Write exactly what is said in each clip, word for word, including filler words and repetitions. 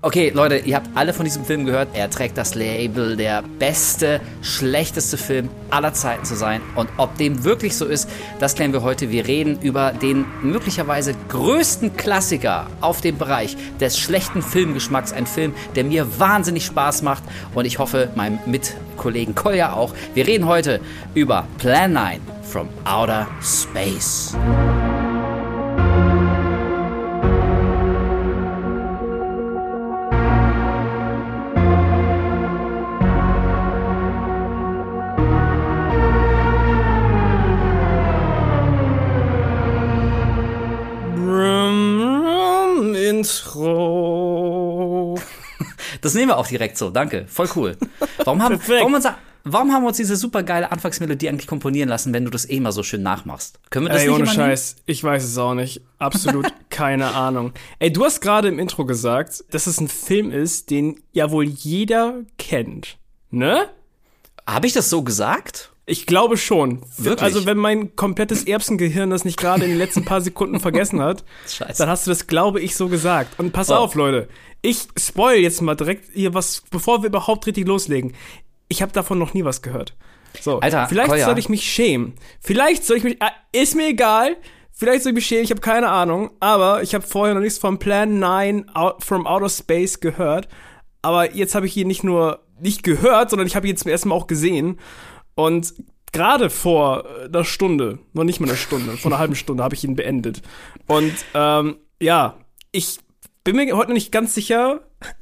Okay, Leute, ihr habt alle von diesem Film gehört. Er trägt das Label, der beste, schlechteste Film aller Zeiten zu sein. Und ob dem wirklich so ist, das klären wir heute. Wir reden über den möglicherweise größten Klassiker auf dem Bereich des schlechten Filmgeschmacks. Ein Film, der mir wahnsinnig Spaß macht und ich hoffe, meinem Mitkollegen Kolja auch. Wir reden heute über Plan nine from Outer Space. Intro. Das nehmen wir auch direkt so, danke, voll cool. Warum haben, warum, unser, warum haben wir uns diese super geile Anfangsmelodie eigentlich komponieren lassen, wenn du das eh mal so schön nachmachst? Können wir das Ey, nicht ohne immer Scheiß, nehmen? ich weiß es auch nicht. Absolut keine Ahnung. Ey, du hast gerade im Intro gesagt, dass es ein Film ist, den ja wohl jeder kennt, ne? Habe ich das so gesagt? Ich glaube schon. Wirklich? Also wenn mein komplettes Erbsengehirn das nicht gerade in den letzten paar Sekunden vergessen hat, Scheiße. dann hast du das, glaube ich, so gesagt. Und pass Oh. auf, Leute. Ich spoil jetzt mal direkt hier was, bevor wir überhaupt richtig loslegen. Ich habe davon noch nie was gehört. So, Alter, vielleicht Kolja. soll ich mich schämen. Vielleicht soll ich mich, äh, ist mir egal. Vielleicht soll ich mich schämen, ich habe keine Ahnung. Aber ich habe vorher noch nichts von Plan nine out, from Outer Space gehört. Aber jetzt habe ich ihn nicht nur nicht gehört, sondern ich habe ihn jetzt zum ersten Mal auch gesehen. Und gerade vor einer Stunde, noch nicht mal eine Stunde, vor einer halben Stunde habe ich ihn beendet. Und ähm, ja, ich bin mir heute noch nicht ganz sicher,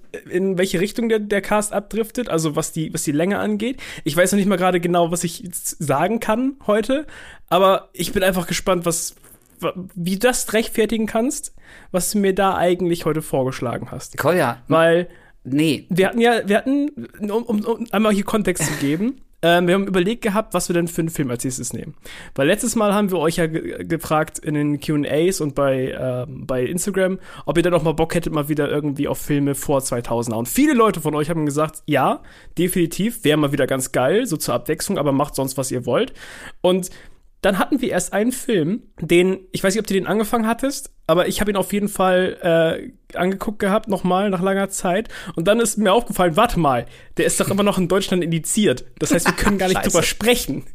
in welche Richtung der, der Cast abdriftet, also was die, was die Länge angeht. Ich weiß noch nicht mal gerade genau, was ich jetzt sagen kann heute, aber ich bin einfach gespannt, was, wie du das rechtfertigen kannst, was du mir da eigentlich heute vorgeschlagen hast. Kolja, Weil nee. wir hatten ja, wir hatten, um, um, um einmal hier Kontext zu geben, ähm, wir haben überlegt gehabt, was wir denn für einen Film als nächstes nehmen. Weil letztes Mal haben wir euch ja ge- gefragt in den Q and A's und bei, ähm, bei Instagram, ob ihr dann auch mal Bock hättet, mal wieder irgendwie auf Filme vor zweitausender. Und viele Leute von euch haben gesagt, ja, definitiv, wäre mal wieder ganz geil, so zur Abwechslung, aber macht sonst, was ihr wollt. Und dann hatten wir erst einen Film, den, ich weiß nicht, ob du den angefangen hattest, aber ich habe ihn auf jeden Fall äh, angeguckt gehabt, nochmal, nach langer Zeit. Und dann ist mir aufgefallen, warte mal, der ist doch immer noch in Deutschland indiziert. Das heißt, wir können gar nicht drüber sprechen.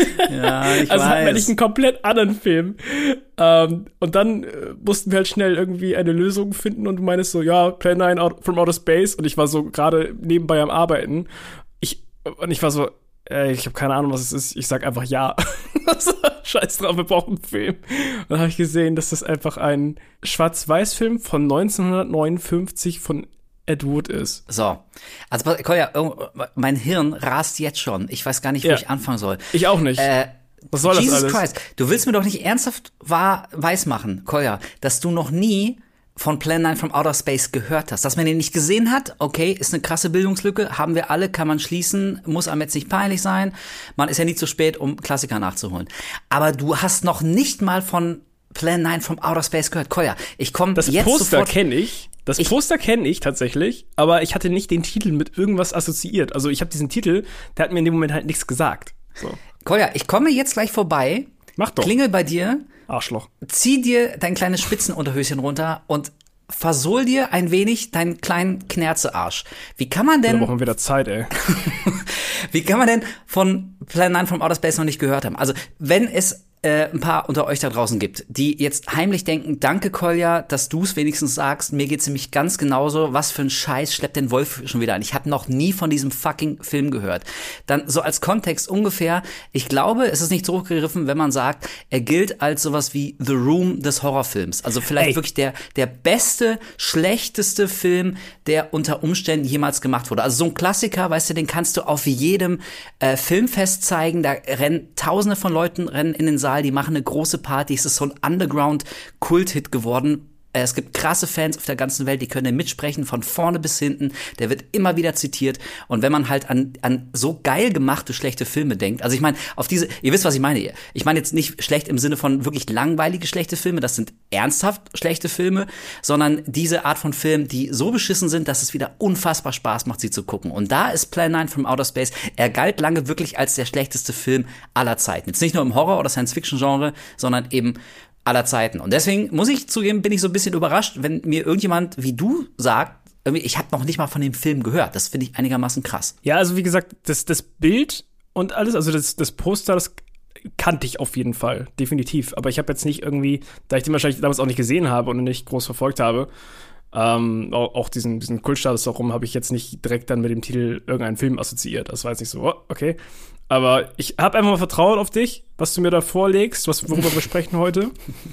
Ja, ich also weiß. hatten wir nicht einen komplett anderen Film. Ähm, und dann äh, mussten wir halt schnell irgendwie eine Lösung finden. Und du meinst so, ja, Plan nine out, from Outer Space. Und ich war so gerade nebenbei am Arbeiten. Ich, und ich war so, Ey, ich habe keine Ahnung, was es ist. Ich sag einfach ja. Scheiß drauf, wir brauchen einen Film. Und dann habe ich gesehen, dass das einfach ein Schwarz-Weiß-Film von neunzehnhundertneunundfünfzig von Ed Wood ist. So, also Kolja, mein Hirn rast jetzt schon. Ich weiß gar nicht, wo Ja. ich anfangen soll. Ich auch nicht. Äh, Was soll das Jesus alles? Christ, du willst mir doch nicht ernsthaft wahr weismachen, Kolja, dass du noch nie von Plan nine from Outer Space gehört hast. Dass man den nicht gesehen hat, okay, ist eine krasse Bildungslücke, haben wir alle, kann man schließen, muss einem jetzt nicht peinlich sein. Man ist ja nie zu spät, um Klassiker nachzuholen. Aber du hast noch nicht mal von Plan nine from Outer Space gehört. Kolja, ich komme Das jetzt Poster sofort. kenne ich. Das Ich- Poster kenne ich tatsächlich, aber ich hatte nicht den Titel mit irgendwas assoziiert. Also ich habe diesen Titel, der hat mir in dem Moment halt nichts gesagt. So. Kolja, ich komme jetzt gleich vorbei, Mach doch. klingel bei dir, Arschloch. zieh dir dein kleines Spitzenunterhöschen runter und versohl dir ein wenig deinen kleinen Knerzearsch. Wie kann man Da denn, brauchen wir wieder Zeit, ey. wie kann man denn von Plan nine from Outer Space noch nicht gehört haben? Also, wenn es äh, ein paar unter euch da draußen gibt, die jetzt heimlich denken, danke Kolja, dass du es wenigstens sagst, mir geht's nämlich ganz genauso, was für ein Scheiß schleppt den Wolf schon wieder an. Ich habe noch nie von diesem fucking Film gehört. Dann so als Kontext ungefähr, ich glaube, es ist nicht so hochgegriffen, wenn man sagt, er gilt als sowas wie The Room des Horrorfilms. Also vielleicht Ey. wirklich der, der beste, schlechteste Film, der unter Umständen jemals gemacht wurde. Also so ein Klassiker, weißt du, den kannst du auf jedem äh, Filmfest zeigen, da rennen tausende von Leuten rennen in den Saal, die machen eine große Party, es ist so ein Underground-Kult-Hit geworden. Äh, Es gibt krasse Fans auf der ganzen Welt, die können den mitsprechen, von vorne bis hinten. Der wird immer wieder zitiert. Und wenn man halt an, an so geil gemachte schlechte Filme denkt, also ich meine, auf diese, ihr wisst, was ich meine. Ich meine jetzt nicht schlecht im Sinne von wirklich langweilige schlechte Filme, das sind ernsthaft schlechte Filme, sondern diese Art von Film, die so beschissen sind, dass es wieder unfassbar Spaß macht, sie zu gucken. Und da ist Plan nine from Outer Space, er galt lange wirklich als der schlechteste Film aller Zeiten. Jetzt nicht nur im Horror- oder Science-Fiction-Genre, sondern eben aller Zeiten. Und deswegen muss ich zugeben, bin ich so ein bisschen überrascht, wenn mir irgendjemand wie du sagt, irgendwie, ich habe noch nicht mal von dem Film gehört. Das finde ich einigermaßen krass. Ja, also wie gesagt, das, das Bild und alles, also das, das Poster, das kannte ich auf jeden Fall, definitiv. Aber ich habe jetzt nicht irgendwie, da ich den wahrscheinlich damals auch nicht gesehen habe und nicht groß verfolgt habe, ähm, auch, auch diesen, diesen Kultstatus darum, habe ich jetzt nicht direkt dann mit dem Titel irgendeinen Film assoziiert. Das war jetzt nicht so, oh, okay. Aber ich habe einfach mal Vertrauen auf dich, was du mir da vorlegst, was, worüber wir sprechen heute.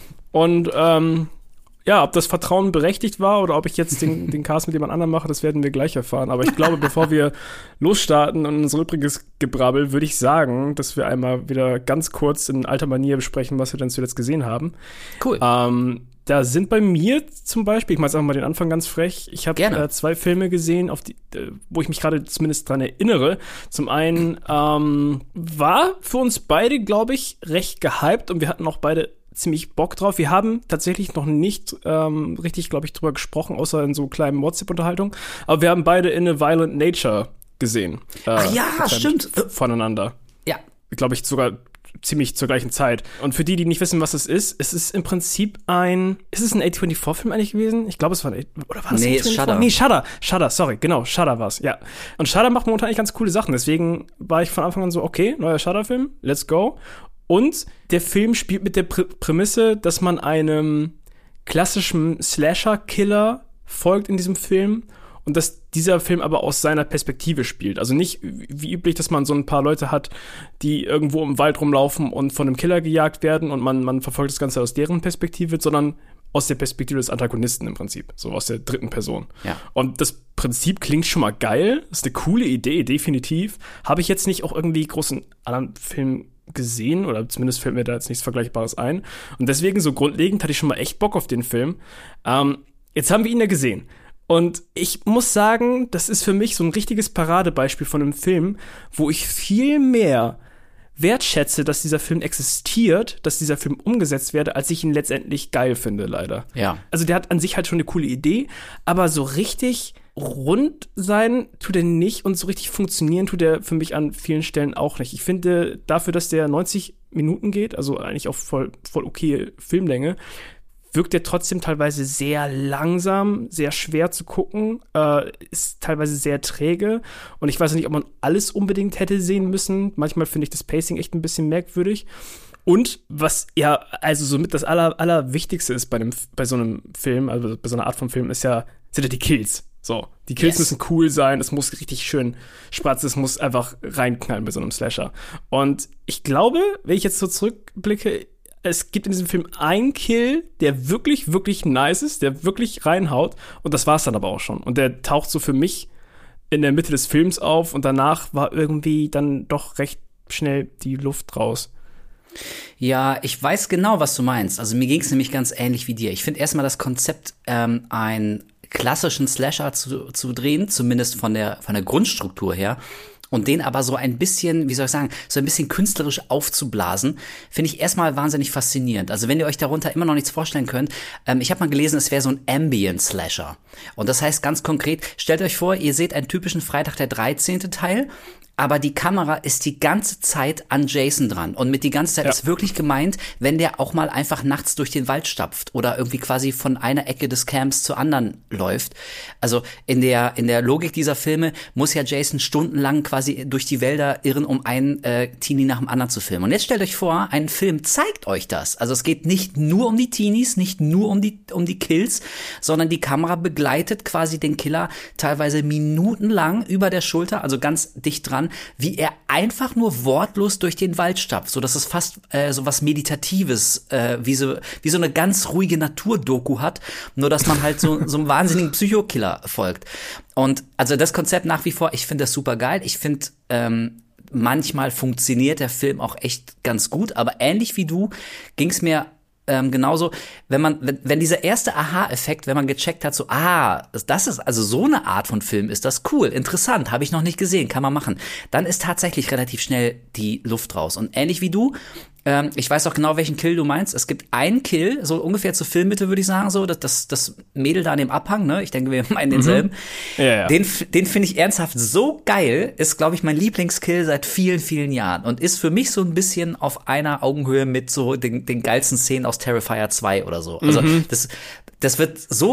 Und ähm, ja, ob das Vertrauen berechtigt war oder ob ich jetzt den, den Cast mit jemand anderem mache, das werden wir gleich erfahren. Aber ich glaube, bevor wir losstarten und unser übriges Gebrabbel, würde ich sagen, dass wir einmal wieder ganz kurz in alter Manier besprechen, was wir denn zuletzt gesehen haben. Cool. Ähm, da sind bei mir zum Beispiel, ich mache jetzt einfach mal den Anfang ganz frech, ich habe äh, zwei Filme gesehen, auf die, äh, wo ich mich gerade zumindest dran erinnere. Zum einen ähm, war für uns beide, glaube ich, recht gehypt und wir hatten auch beide ziemlich Bock drauf. Wir haben tatsächlich noch nicht ähm, richtig, glaube ich, drüber gesprochen, außer in so kleinen WhatsApp-Unterhaltungen. Aber wir haben beide in A Violent Nature gesehen. Äh, Ach ja, stimmt. Voneinander. Ja. Glaube ich, sogar ziemlich zur gleichen Zeit. Und für die, die nicht wissen, was es ist, es ist im Prinzip ein, ist es ein A24-Film eigentlich gewesen? Ich glaube, es war ein, oder war das nee, A vierundzwanzig? Shudder. Nee, Shudder. Shudder, sorry, genau, Shudder war's, ja. Und Shudder macht momentan eigentlich ganz coole Sachen, deswegen war ich von Anfang an so, okay, neuer Shudder-Film, let's go. Und der Film spielt mit der Prä- Prämisse, dass man einem klassischen Slasher-Killer folgt in diesem Film und dass dieser Film aber aus seiner Perspektive spielt. Also nicht wie üblich, dass man so ein paar Leute hat, die irgendwo im Wald rumlaufen und von einem Killer gejagt werden und man, man verfolgt das Ganze aus deren Perspektive, sondern aus der Perspektive des Antagonisten im Prinzip, so aus der dritten Person. Ja. Und das Prinzip klingt schon mal geil, das ist eine coole Idee, definitiv. Habe ich jetzt nicht auch irgendwie großen anderen Filmen gesehen, oder zumindest fällt mir da jetzt nichts Vergleichbares ein. Und deswegen, so grundlegend, hatte ich schon mal echt Bock auf den Film. Ähm, jetzt haben wir ihn ja gesehen. Und ich muss sagen, das ist für mich so ein richtiges Paradebeispiel von einem Film, wo ich viel mehr wertschätze, dass dieser Film existiert, dass dieser Film umgesetzt werde, als ich ihn letztendlich geil finde, leider. Ja. Also der hat an sich halt schon eine coole Idee, aber so richtig rund sein tut er nicht und so richtig funktionieren tut er für mich an vielen Stellen auch nicht. Ich finde, dafür, dass der neunzig Minuten geht, also eigentlich auch voll, voll okay Filmlänge, wirkt er trotzdem teilweise sehr langsam, sehr schwer zu gucken, äh, ist teilweise sehr träge und ich weiß nicht, ob man alles unbedingt hätte sehen müssen. Manchmal finde ich das Pacing echt ein bisschen merkwürdig. Und was ja, also somit das aller, Allerwichtigste ist bei, einem, bei so einem Film, also bei so einer Art von Film, ist ja, sind ja die Kills. So, die Kills yes. müssen cool sein, es muss richtig schön spratz, es muss einfach reinknallen bei so einem Slasher. Und ich glaube, wenn ich jetzt so zurückblicke, es gibt in diesem Film einen Kill, der wirklich, wirklich nice ist, der wirklich reinhaut. Und das war's dann aber auch schon. Und der taucht so für mich in der Mitte des Films auf. Und danach war irgendwie dann doch recht schnell die Luft raus. Ja, ich weiß genau, was du meinst. Also mir ging's nämlich ganz ähnlich wie dir. Ich finde erstmal das Konzept, ähm, einen klassischen Slasher zu, zu drehen, zumindest von der, von der Grundstruktur her, und den aber so ein bisschen, wie soll ich sagen, so ein bisschen künstlerisch aufzublasen, finde ich erstmal wahnsinnig faszinierend. Also wenn ihr euch darunter immer noch nichts vorstellen könnt, ähm, ich habe mal gelesen, es wäre so ein Ambient-Slasher. Und das heißt ganz konkret, stellt euch vor, ihr seht einen typischen Freitag der dreizehnte Teil, aber die Kamera ist die ganze Zeit an Jason dran. Und mit die ganze Zeit ja. ist wirklich gemeint, wenn der auch mal einfach nachts durch den Wald stapft oder irgendwie quasi von einer Ecke des Camps zur anderen läuft. Also in der in der Logik dieser Filme muss ja Jason stundenlang quasi durch die Wälder irren, um einen äh, Teenie nach dem anderen zu filmen. Und jetzt stellt euch vor, ein Film zeigt euch das. Also es geht nicht nur um die Teenies, nicht nur um die um die Kills, sondern die Kamera begleitet quasi den Killer teilweise minutenlang über der Schulter, also ganz dicht dran, wie er einfach nur wortlos durch den Wald stapft, so dass es fast äh, so was Meditatives, äh, wie so wie so eine ganz ruhige Naturdoku hat, nur dass man halt so so einem wahnsinnigen Psychokiller folgt. Und also das Konzept nach wie vor, ich finde das super geil. Ich finde ähm, manchmal funktioniert der Film auch echt ganz gut, aber ähnlich wie du ging's mir Ähm, genauso, wenn man, wenn, wenn dieser erste Aha-Effekt, wenn man gecheckt hat, so, ah, das ist, also so eine Art von Film ist das cool, interessant, habe ich noch nicht gesehen, kann man machen, dann ist tatsächlich relativ schnell die Luft raus. Und ähnlich wie du, ähm, ich weiß auch genau, welchen Kill du meinst. Es gibt einen Kill, so ungefähr zur Filmmitte, würde ich sagen, so, das, das, das Mädel da an dem Abhang, ne, ich denke, wir meinen denselben. Mhm. Ja, ja. Den, den finde ich ernsthaft so geil, ist, glaube ich, mein Lieblingskill seit vielen, vielen Jahren und ist für mich so ein bisschen auf einer Augenhöhe mit so den, den geilsten Szenen aus Terrifier zwei oder so. Also, mhm. das, das wird so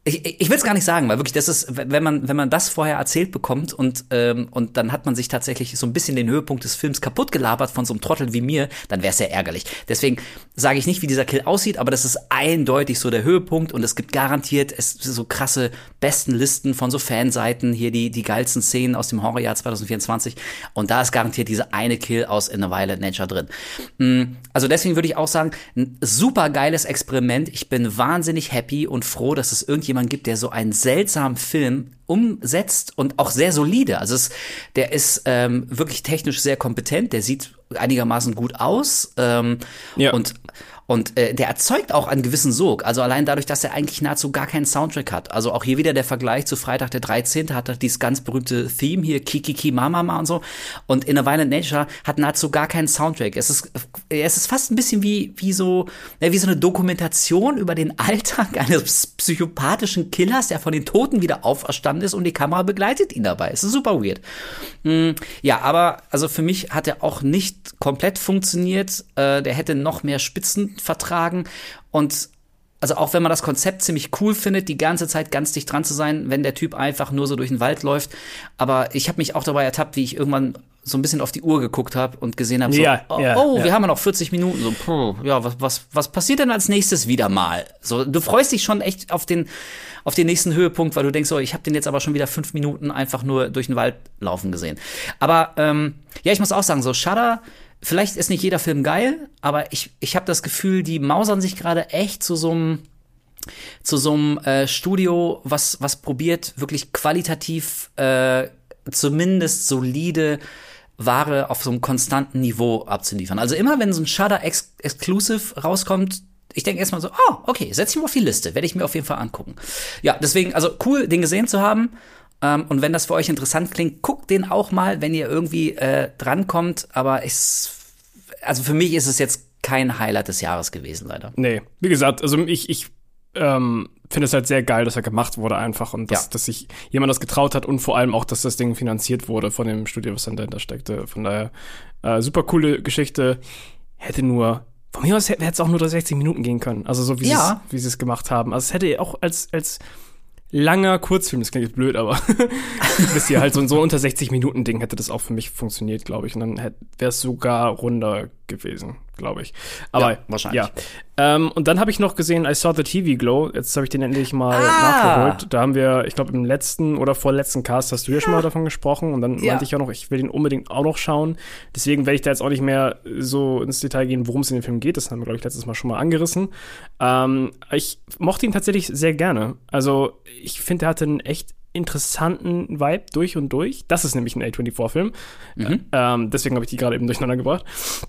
Ich, ich will es gar nicht sagen, weil wirklich, das ist, wenn man, wenn man das vorher erzählt bekommt und, ähm, und dann hat man sich tatsächlich so ein bisschen den Höhepunkt des Films kaputt gelabert von so einem Trottel wie mir, dann wäre es sehr ärgerlich. Deswegen sage ich nicht, wie dieser Kill aussieht, aber das ist eindeutig so der Höhepunkt und es gibt garantiert es so krasse Bestenlisten von so Fanseiten, hier die, die geilsten Szenen aus dem Horrorjahr zwanzig vierundzwanzig und da ist garantiert diese eine Kill aus In a Violent Nature drin. Also deswegen würde ich auch sagen, ein super geiles Experiment. Ich bin wahnsinnig happy und froh, dass es irgendjemand gibt, der so einen seltsamen Film umsetzt und auch sehr solide. Also es, der ist ähm, wirklich technisch sehr kompetent, der sieht einigermaßen gut aus ähm, ja. und Und äh, der erzeugt auch einen gewissen Sog. Also allein dadurch, dass er eigentlich nahezu gar keinen Soundtrack hat. Also auch hier wieder der Vergleich zu Freitag der dreizehnte hat er dieses ganz berühmte Theme hier, Kikiki Mama und so. Und In a Violent Nature hat nahezu gar keinen Soundtrack. Es ist, es ist fast ein bisschen wie, wie so, ja, wie so eine Dokumentation über den Alltag eines psychopathischen Killers, der von den Toten wieder auferstanden ist und die Kamera begleitet ihn dabei. Es ist super weird. Mm, ja, aber also für mich hat er auch nicht komplett funktioniert. Äh, der hätte noch mehr Spitzen vertragen und also auch wenn man das Konzept ziemlich cool findet, die ganze Zeit ganz dicht dran zu sein, wenn der Typ einfach nur so durch den Wald läuft, aber ich habe mich auch dabei ertappt, wie ich irgendwann so ein bisschen auf die Uhr geguckt habe und gesehen habe, so, ja, oh, ja, oh ja. wir haben ja noch vierzig Minuten, so, puh, ja, was, was, was passiert denn als nächstes wieder mal? So, du freust dich schon echt auf den, auf den nächsten Höhepunkt, weil du denkst, oh, ich habe den jetzt aber schon wieder fünf Minuten einfach nur durch den Wald laufen gesehen. Aber ähm, ja, ich muss auch sagen, so Shudder, vielleicht ist nicht jeder Film geil, aber ich, ich habe das Gefühl, die mausern sich gerade echt zu so einem zu so einem äh, Studio, was was probiert, wirklich qualitativ äh, zumindest solide Ware auf so einem konstanten Niveau abzuliefern. Also immer, wenn so ein Shudder Ex- Exclusive rauskommt, ich denke erstmal so, oh, okay, setz ich mal auf die Liste, werde ich mir auf jeden Fall angucken. Ja, deswegen, also cool, den gesehen zu haben. Um, und wenn das für euch interessant klingt, guckt den auch mal, wenn ihr irgendwie äh, drankommt. Aber ich, also für mich ist es jetzt kein Highlight des Jahres gewesen, leider. Nee, wie gesagt, also ich, ich ähm, finde es halt sehr geil, dass er gemacht wurde einfach und dass, ja. dass sich jemand das getraut hat und vor allem auch, dass das Ding finanziert wurde von dem Studio, was dann dahinter steckte. Von daher, äh, super coole Geschichte. Hätte nur, von mir aus hätte es auch nur sechzig Minuten gehen können. Also so wie ja. sie es gemacht haben. Also es hätte auch als, als langer Kurzfilm, das klingt jetzt blöd, aber wisst ihr, halt so ein so unter sechzig Minuten Ding hätte das auch für mich funktioniert, glaube ich. Und dann wäre es sogar runder gewesen, glaube ich. Aber ja, wahrscheinlich. Ja. Ähm, und dann habe ich noch gesehen, I Saw the T V Glow. Jetzt habe ich den endlich mal ah. nachgeholt. Da haben wir, ich glaube, im letzten oder vorletzten Cast hast du ja schon mal davon gesprochen. Und dann ja. meinte ich auch noch, ich will den unbedingt auch noch schauen. Deswegen werde ich da jetzt auch nicht mehr so ins Detail gehen, worum es in dem Film geht. Das haben wir, glaube ich, letztes Mal schon mal angerissen. Ähm, ich mochte ihn tatsächlich sehr gerne. Also ich finde, er hatte einen echt interessanten Vibe durch und durch. Das ist nämlich ein A vierundzwanzig-Film. Mhm. Ähm, deswegen habe ich die gerade eben durcheinander gebracht.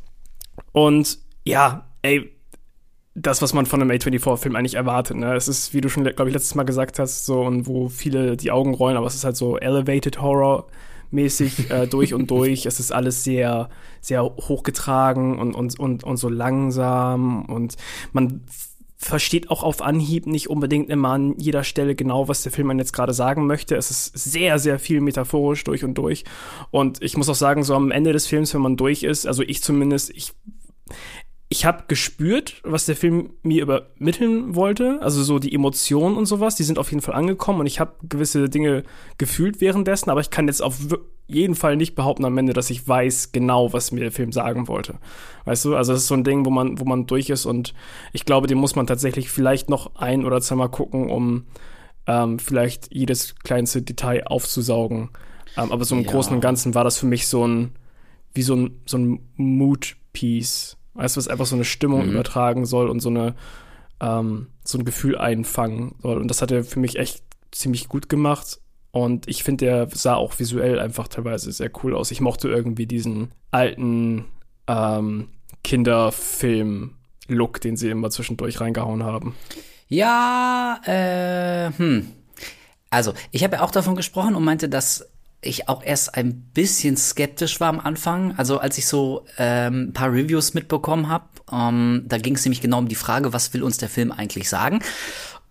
Und ja, ey, das, was man von einem A vierundzwanzig-Film eigentlich erwartet, ne? Es ist, wie du schon, glaube ich, letztes Mal gesagt hast, so, und wo viele die Augen rollen, aber es ist halt so Elevated Horror mäßig äh, durch und durch. Es ist alles sehr, sehr hochgetragen und, und, und, und so langsam und man versteht auch auf Anhieb nicht unbedingt immer an jeder Stelle genau, was der Film einem jetzt gerade sagen möchte. Es ist sehr, sehr viel metaphorisch durch und durch. Und ich muss auch sagen, so am Ende des Films, wenn man durch ist, also ich zumindest, ich ich habe gespürt, was der Film mir übermitteln wollte. Also so die Emotionen und sowas, die sind auf jeden Fall angekommen. Und ich habe gewisse Dinge gefühlt währenddessen. Aber ich kann jetzt auf jeden Fall nicht behaupten am Ende, dass ich weiß genau, was mir der Film sagen wollte. Weißt du? Also das ist so ein Ding, wo man, wo man durch ist. Und ich glaube, den muss man tatsächlich vielleicht noch ein- oder zweimal gucken, um ähm, vielleicht jedes kleinste Detail aufzusaugen. Ähm, aber so im ja. Großen und Ganzen war das für mich so ein, wie so ein, so ein Mood-Piece. Weißt du, was einfach so eine Stimmung mhm. übertragen soll und so eine ähm, so ein Gefühl einfangen soll. Und das hat er für mich echt ziemlich gut gemacht. Und ich finde, der sah auch visuell einfach teilweise sehr cool aus. Ich mochte irgendwie diesen alten ähm, Kinderfilm-Look, den sie immer zwischendurch reingehauen haben. Ja, äh, hm. Also, ich habe ja auch davon gesprochen und meinte, dass ich auch erst ein bisschen skeptisch war am Anfang. Also als ich so ähm, ein paar Reviews mitbekommen habe, ähm, da ging es nämlich genau um die Frage, was will uns der Film eigentlich sagen?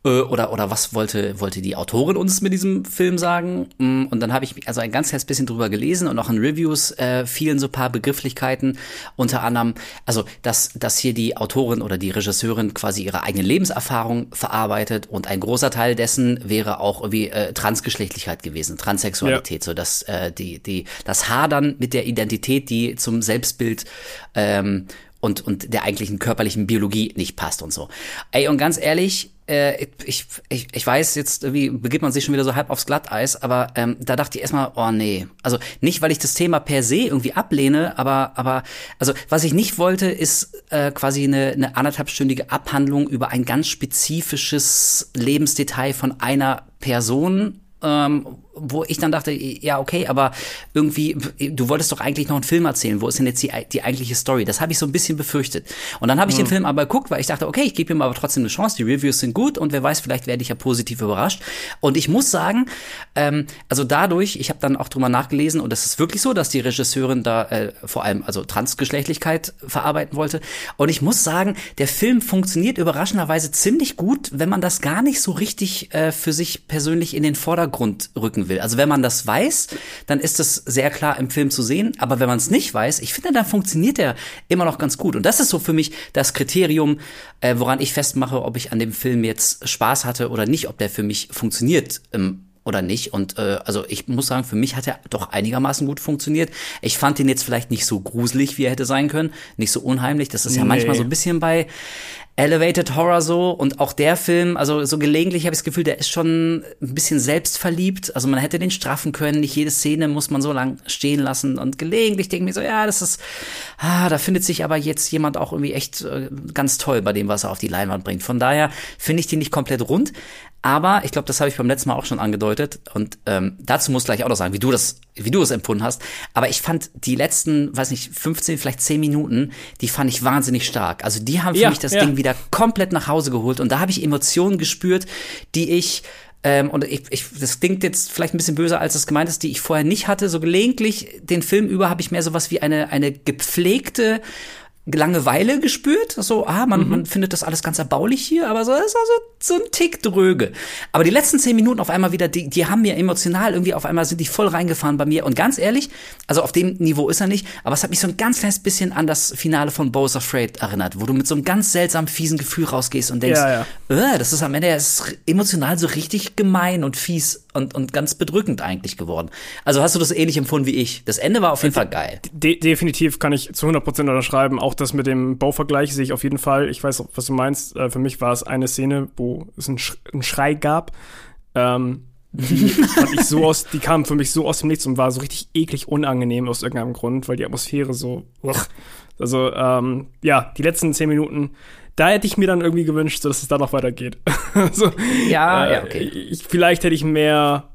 Oder, oder was wollte, wollte die Autorin uns mit diesem Film sagen? Und dann habe ich also ein ganz kleines bisschen drüber gelesen und auch in Reviews äh, fielen so ein paar Begrifflichkeiten. Unter anderem, also, dass, dass hier die Autorin oder die Regisseurin quasi ihre eigene Lebenserfahrung verarbeitet und ein großer Teil dessen wäre auch irgendwie äh, Transgeschlechtlichkeit gewesen, Transsexualität, ja. So dass äh, die, die, das Hadern mit der Identität, die zum Selbstbild ähm, und, und der eigentlichen körperlichen Biologie nicht passt und so. Ey, und ganz ehrlich, Äh, ich, ich, ich weiß, jetzt irgendwie begibt man sich schon wieder so halb aufs Glatteis, aber ähm, da dachte ich erstmal, oh nee. Also nicht, weil ich das Thema per se irgendwie ablehne, aber, aber also was ich nicht wollte, ist äh, quasi eine, eine anderthalbstündige Abhandlung über ein ganz spezifisches Lebensdetail von einer Person, ähm, wo ich dann dachte, ja, okay, aber irgendwie, du wolltest doch eigentlich noch einen Film erzählen. Wo ist denn jetzt die, die eigentliche Story? Das habe ich so ein bisschen befürchtet. Und dann habe ich mhm. den Film aber geguckt, weil ich dachte, okay, ich gebe ihm aber trotzdem eine Chance. Die Reviews sind gut und wer weiß, vielleicht werde ich ja positiv überrascht. Und ich muss sagen, ähm, also dadurch, ich habe dann auch drüber nachgelesen und es ist wirklich so, dass die Regisseurin da äh, vor allem also Transgeschlechtlichkeit verarbeiten wollte. Und ich muss sagen, der Film funktioniert überraschenderweise ziemlich gut, wenn man das gar nicht so richtig äh, für sich persönlich in den Vordergrund rücken will. Also wenn man das weiß, dann ist es sehr klar im Film zu sehen, aber wenn man es nicht weiß, ich finde, dann funktioniert er immer noch ganz gut. Und das ist so für mich das Kriterium, äh, woran ich festmache, ob ich an dem Film jetzt Spaß hatte oder nicht, ob der für mich funktioniert ähm, oder nicht. Und äh, also ich muss sagen, für mich hat er doch einigermaßen gut funktioniert. Ich fand ihn jetzt vielleicht nicht so gruselig, wie er hätte sein können, nicht so unheimlich. Das ist ja nee. manchmal so ein bisschen bei Elevated Horror so, und auch der Film, also so gelegentlich habe ich das Gefühl, der ist schon ein bisschen selbstverliebt, also man hätte den straffen können, nicht jede Szene muss man so lang stehen lassen, und gelegentlich denke ich mir so, ja, das ist, ah, da findet sich aber jetzt jemand auch irgendwie echt äh, ganz toll bei dem, was er auf die Leinwand bringt. Von daher finde ich die nicht komplett rund, aber ich glaube, das habe ich beim letzten Mal auch schon angedeutet, und ähm, dazu muss ich gleich auch noch sagen, wie du das, wie du es empfunden hast, aber ich fand die letzten, weiß nicht, fünfzehn, vielleicht zehn Minuten, die fand ich wahnsinnig stark, also die haben für ja, mich das ja. Ding wieder komplett nach Hause geholt, und da habe ich Emotionen gespürt, die ich ähm, und ich, ich, das klingt jetzt vielleicht ein bisschen böser, als es gemeint ist, die ich vorher nicht hatte. So gelegentlich den Film über habe ich mehr sowas wie eine eine gepflegte Langeweile gespürt, so, ah, man, mhm. man findet das alles ganz erbaulich hier, aber so, das ist also so ein Tick dröge. Aber die letzten zehn Minuten auf einmal wieder, die, die haben mir emotional irgendwie auf einmal sind die voll reingefahren bei mir, und ganz ehrlich, also auf dem Niveau ist er nicht, aber es hat mich so ein ganz kleines bisschen an das Finale von Bo's Afraid erinnert, wo du mit so einem ganz seltsamen, fiesen Gefühl rausgehst und denkst, ja, ja. Äh, das ist am Ende das ist emotional so richtig gemein und fies und, und ganz bedrückend eigentlich geworden. Also hast du das ähnlich empfunden wie ich? Das Ende war auf jeden Fall geil. De- definitiv kann ich zu hundert Prozent unterschreiben, auch das mit dem Bauvergleich sehe ich auf jeden Fall. Ich weiß auch, was du meinst. Äh, für mich war es eine Szene, wo es einen, Sch- einen Schrei gab. Ähm, die fand ich so aus, die kam für mich so aus dem Nichts und war so richtig eklig unangenehm aus irgendeinem Grund, weil die Atmosphäre so, uch. Also, ähm, ja, die letzten zehn Minuten, da hätte ich mir dann irgendwie gewünscht, so dass es da noch weitergeht. also, ja, äh, ja, okay. Ich, vielleicht hätte ich mehr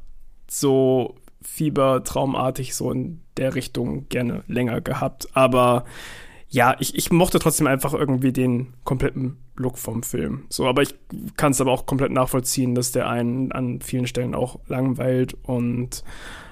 so fiebertraumartig so in der Richtung gerne länger gehabt, aber ja, ich, ich mochte trotzdem einfach irgendwie den kompletten Look vom Film. So, aber ich kann es aber auch komplett nachvollziehen, dass der einen an vielen Stellen auch langweilt, und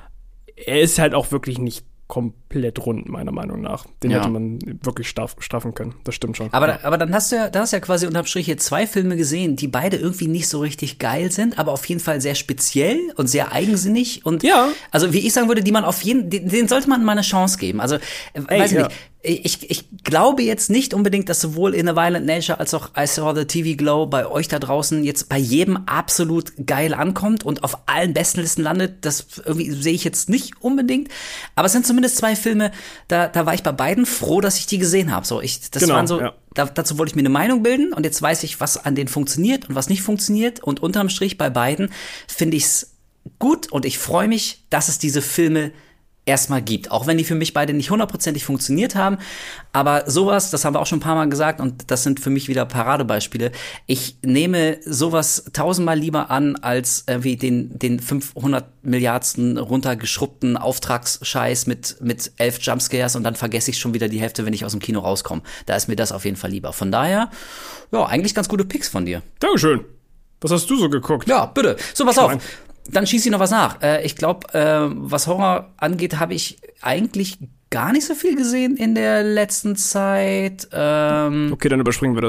er ist halt auch wirklich nicht komplett rund, meiner Meinung nach. Den ja. hätte man wirklich straff, straffen können. Das stimmt schon. Aber, ja. aber dann hast du ja, da hast du ja quasi unterm Strich hier zwei Filme gesehen, die beide irgendwie nicht so richtig geil sind, aber auf jeden Fall sehr speziell und sehr eigensinnig, und ja. also wie ich sagen würde, die man auf jeden, den, den sollte man mal eine Chance geben. Also, äh, Ey, weiß ich ja. nicht. Ich, ich glaube jetzt nicht unbedingt, dass sowohl In a Violent Nature als auch I Saw the T V Glow bei euch da draußen jetzt bei jedem absolut geil ankommt und auf allen Bestenlisten landet. Das irgendwie sehe ich jetzt nicht unbedingt. Aber es sind zumindest zwei Filme, da, da war ich bei beiden froh, dass ich die gesehen habe. So, ich, das genau, waren so, ja. da, dazu wollte ich mir eine Meinung bilden, und jetzt weiß ich, was an denen funktioniert und was nicht funktioniert. Und unterm Strich bei beiden finde ich es gut, und ich freue mich, dass es diese Filme erstmal gibt, auch wenn die für mich beide nicht hundertprozentig funktioniert haben, aber sowas, das haben wir auch schon ein paar Mal gesagt, und das sind für mich wieder Paradebeispiele. Ich nehme sowas tausendmal lieber an, als irgendwie den den fünfhundert Milliardsten runtergeschrubbten Auftragsscheiß mit mit elf Jumpscares, und dann vergesse ich schon wieder die Hälfte, wenn ich aus dem Kino rauskomme. Da ist mir das auf jeden Fall lieber. Von daher, ja, eigentlich ganz gute Picks von dir. Dankeschön. Was hast du so geguckt? Ja, bitte. So, pass auf. Dann schieß ich noch was nach. Äh, ich glaube, äh, was Horror angeht, habe ich eigentlich gar nicht so viel gesehen in der letzten Zeit. Ähm, okay, dann überspringen wir das.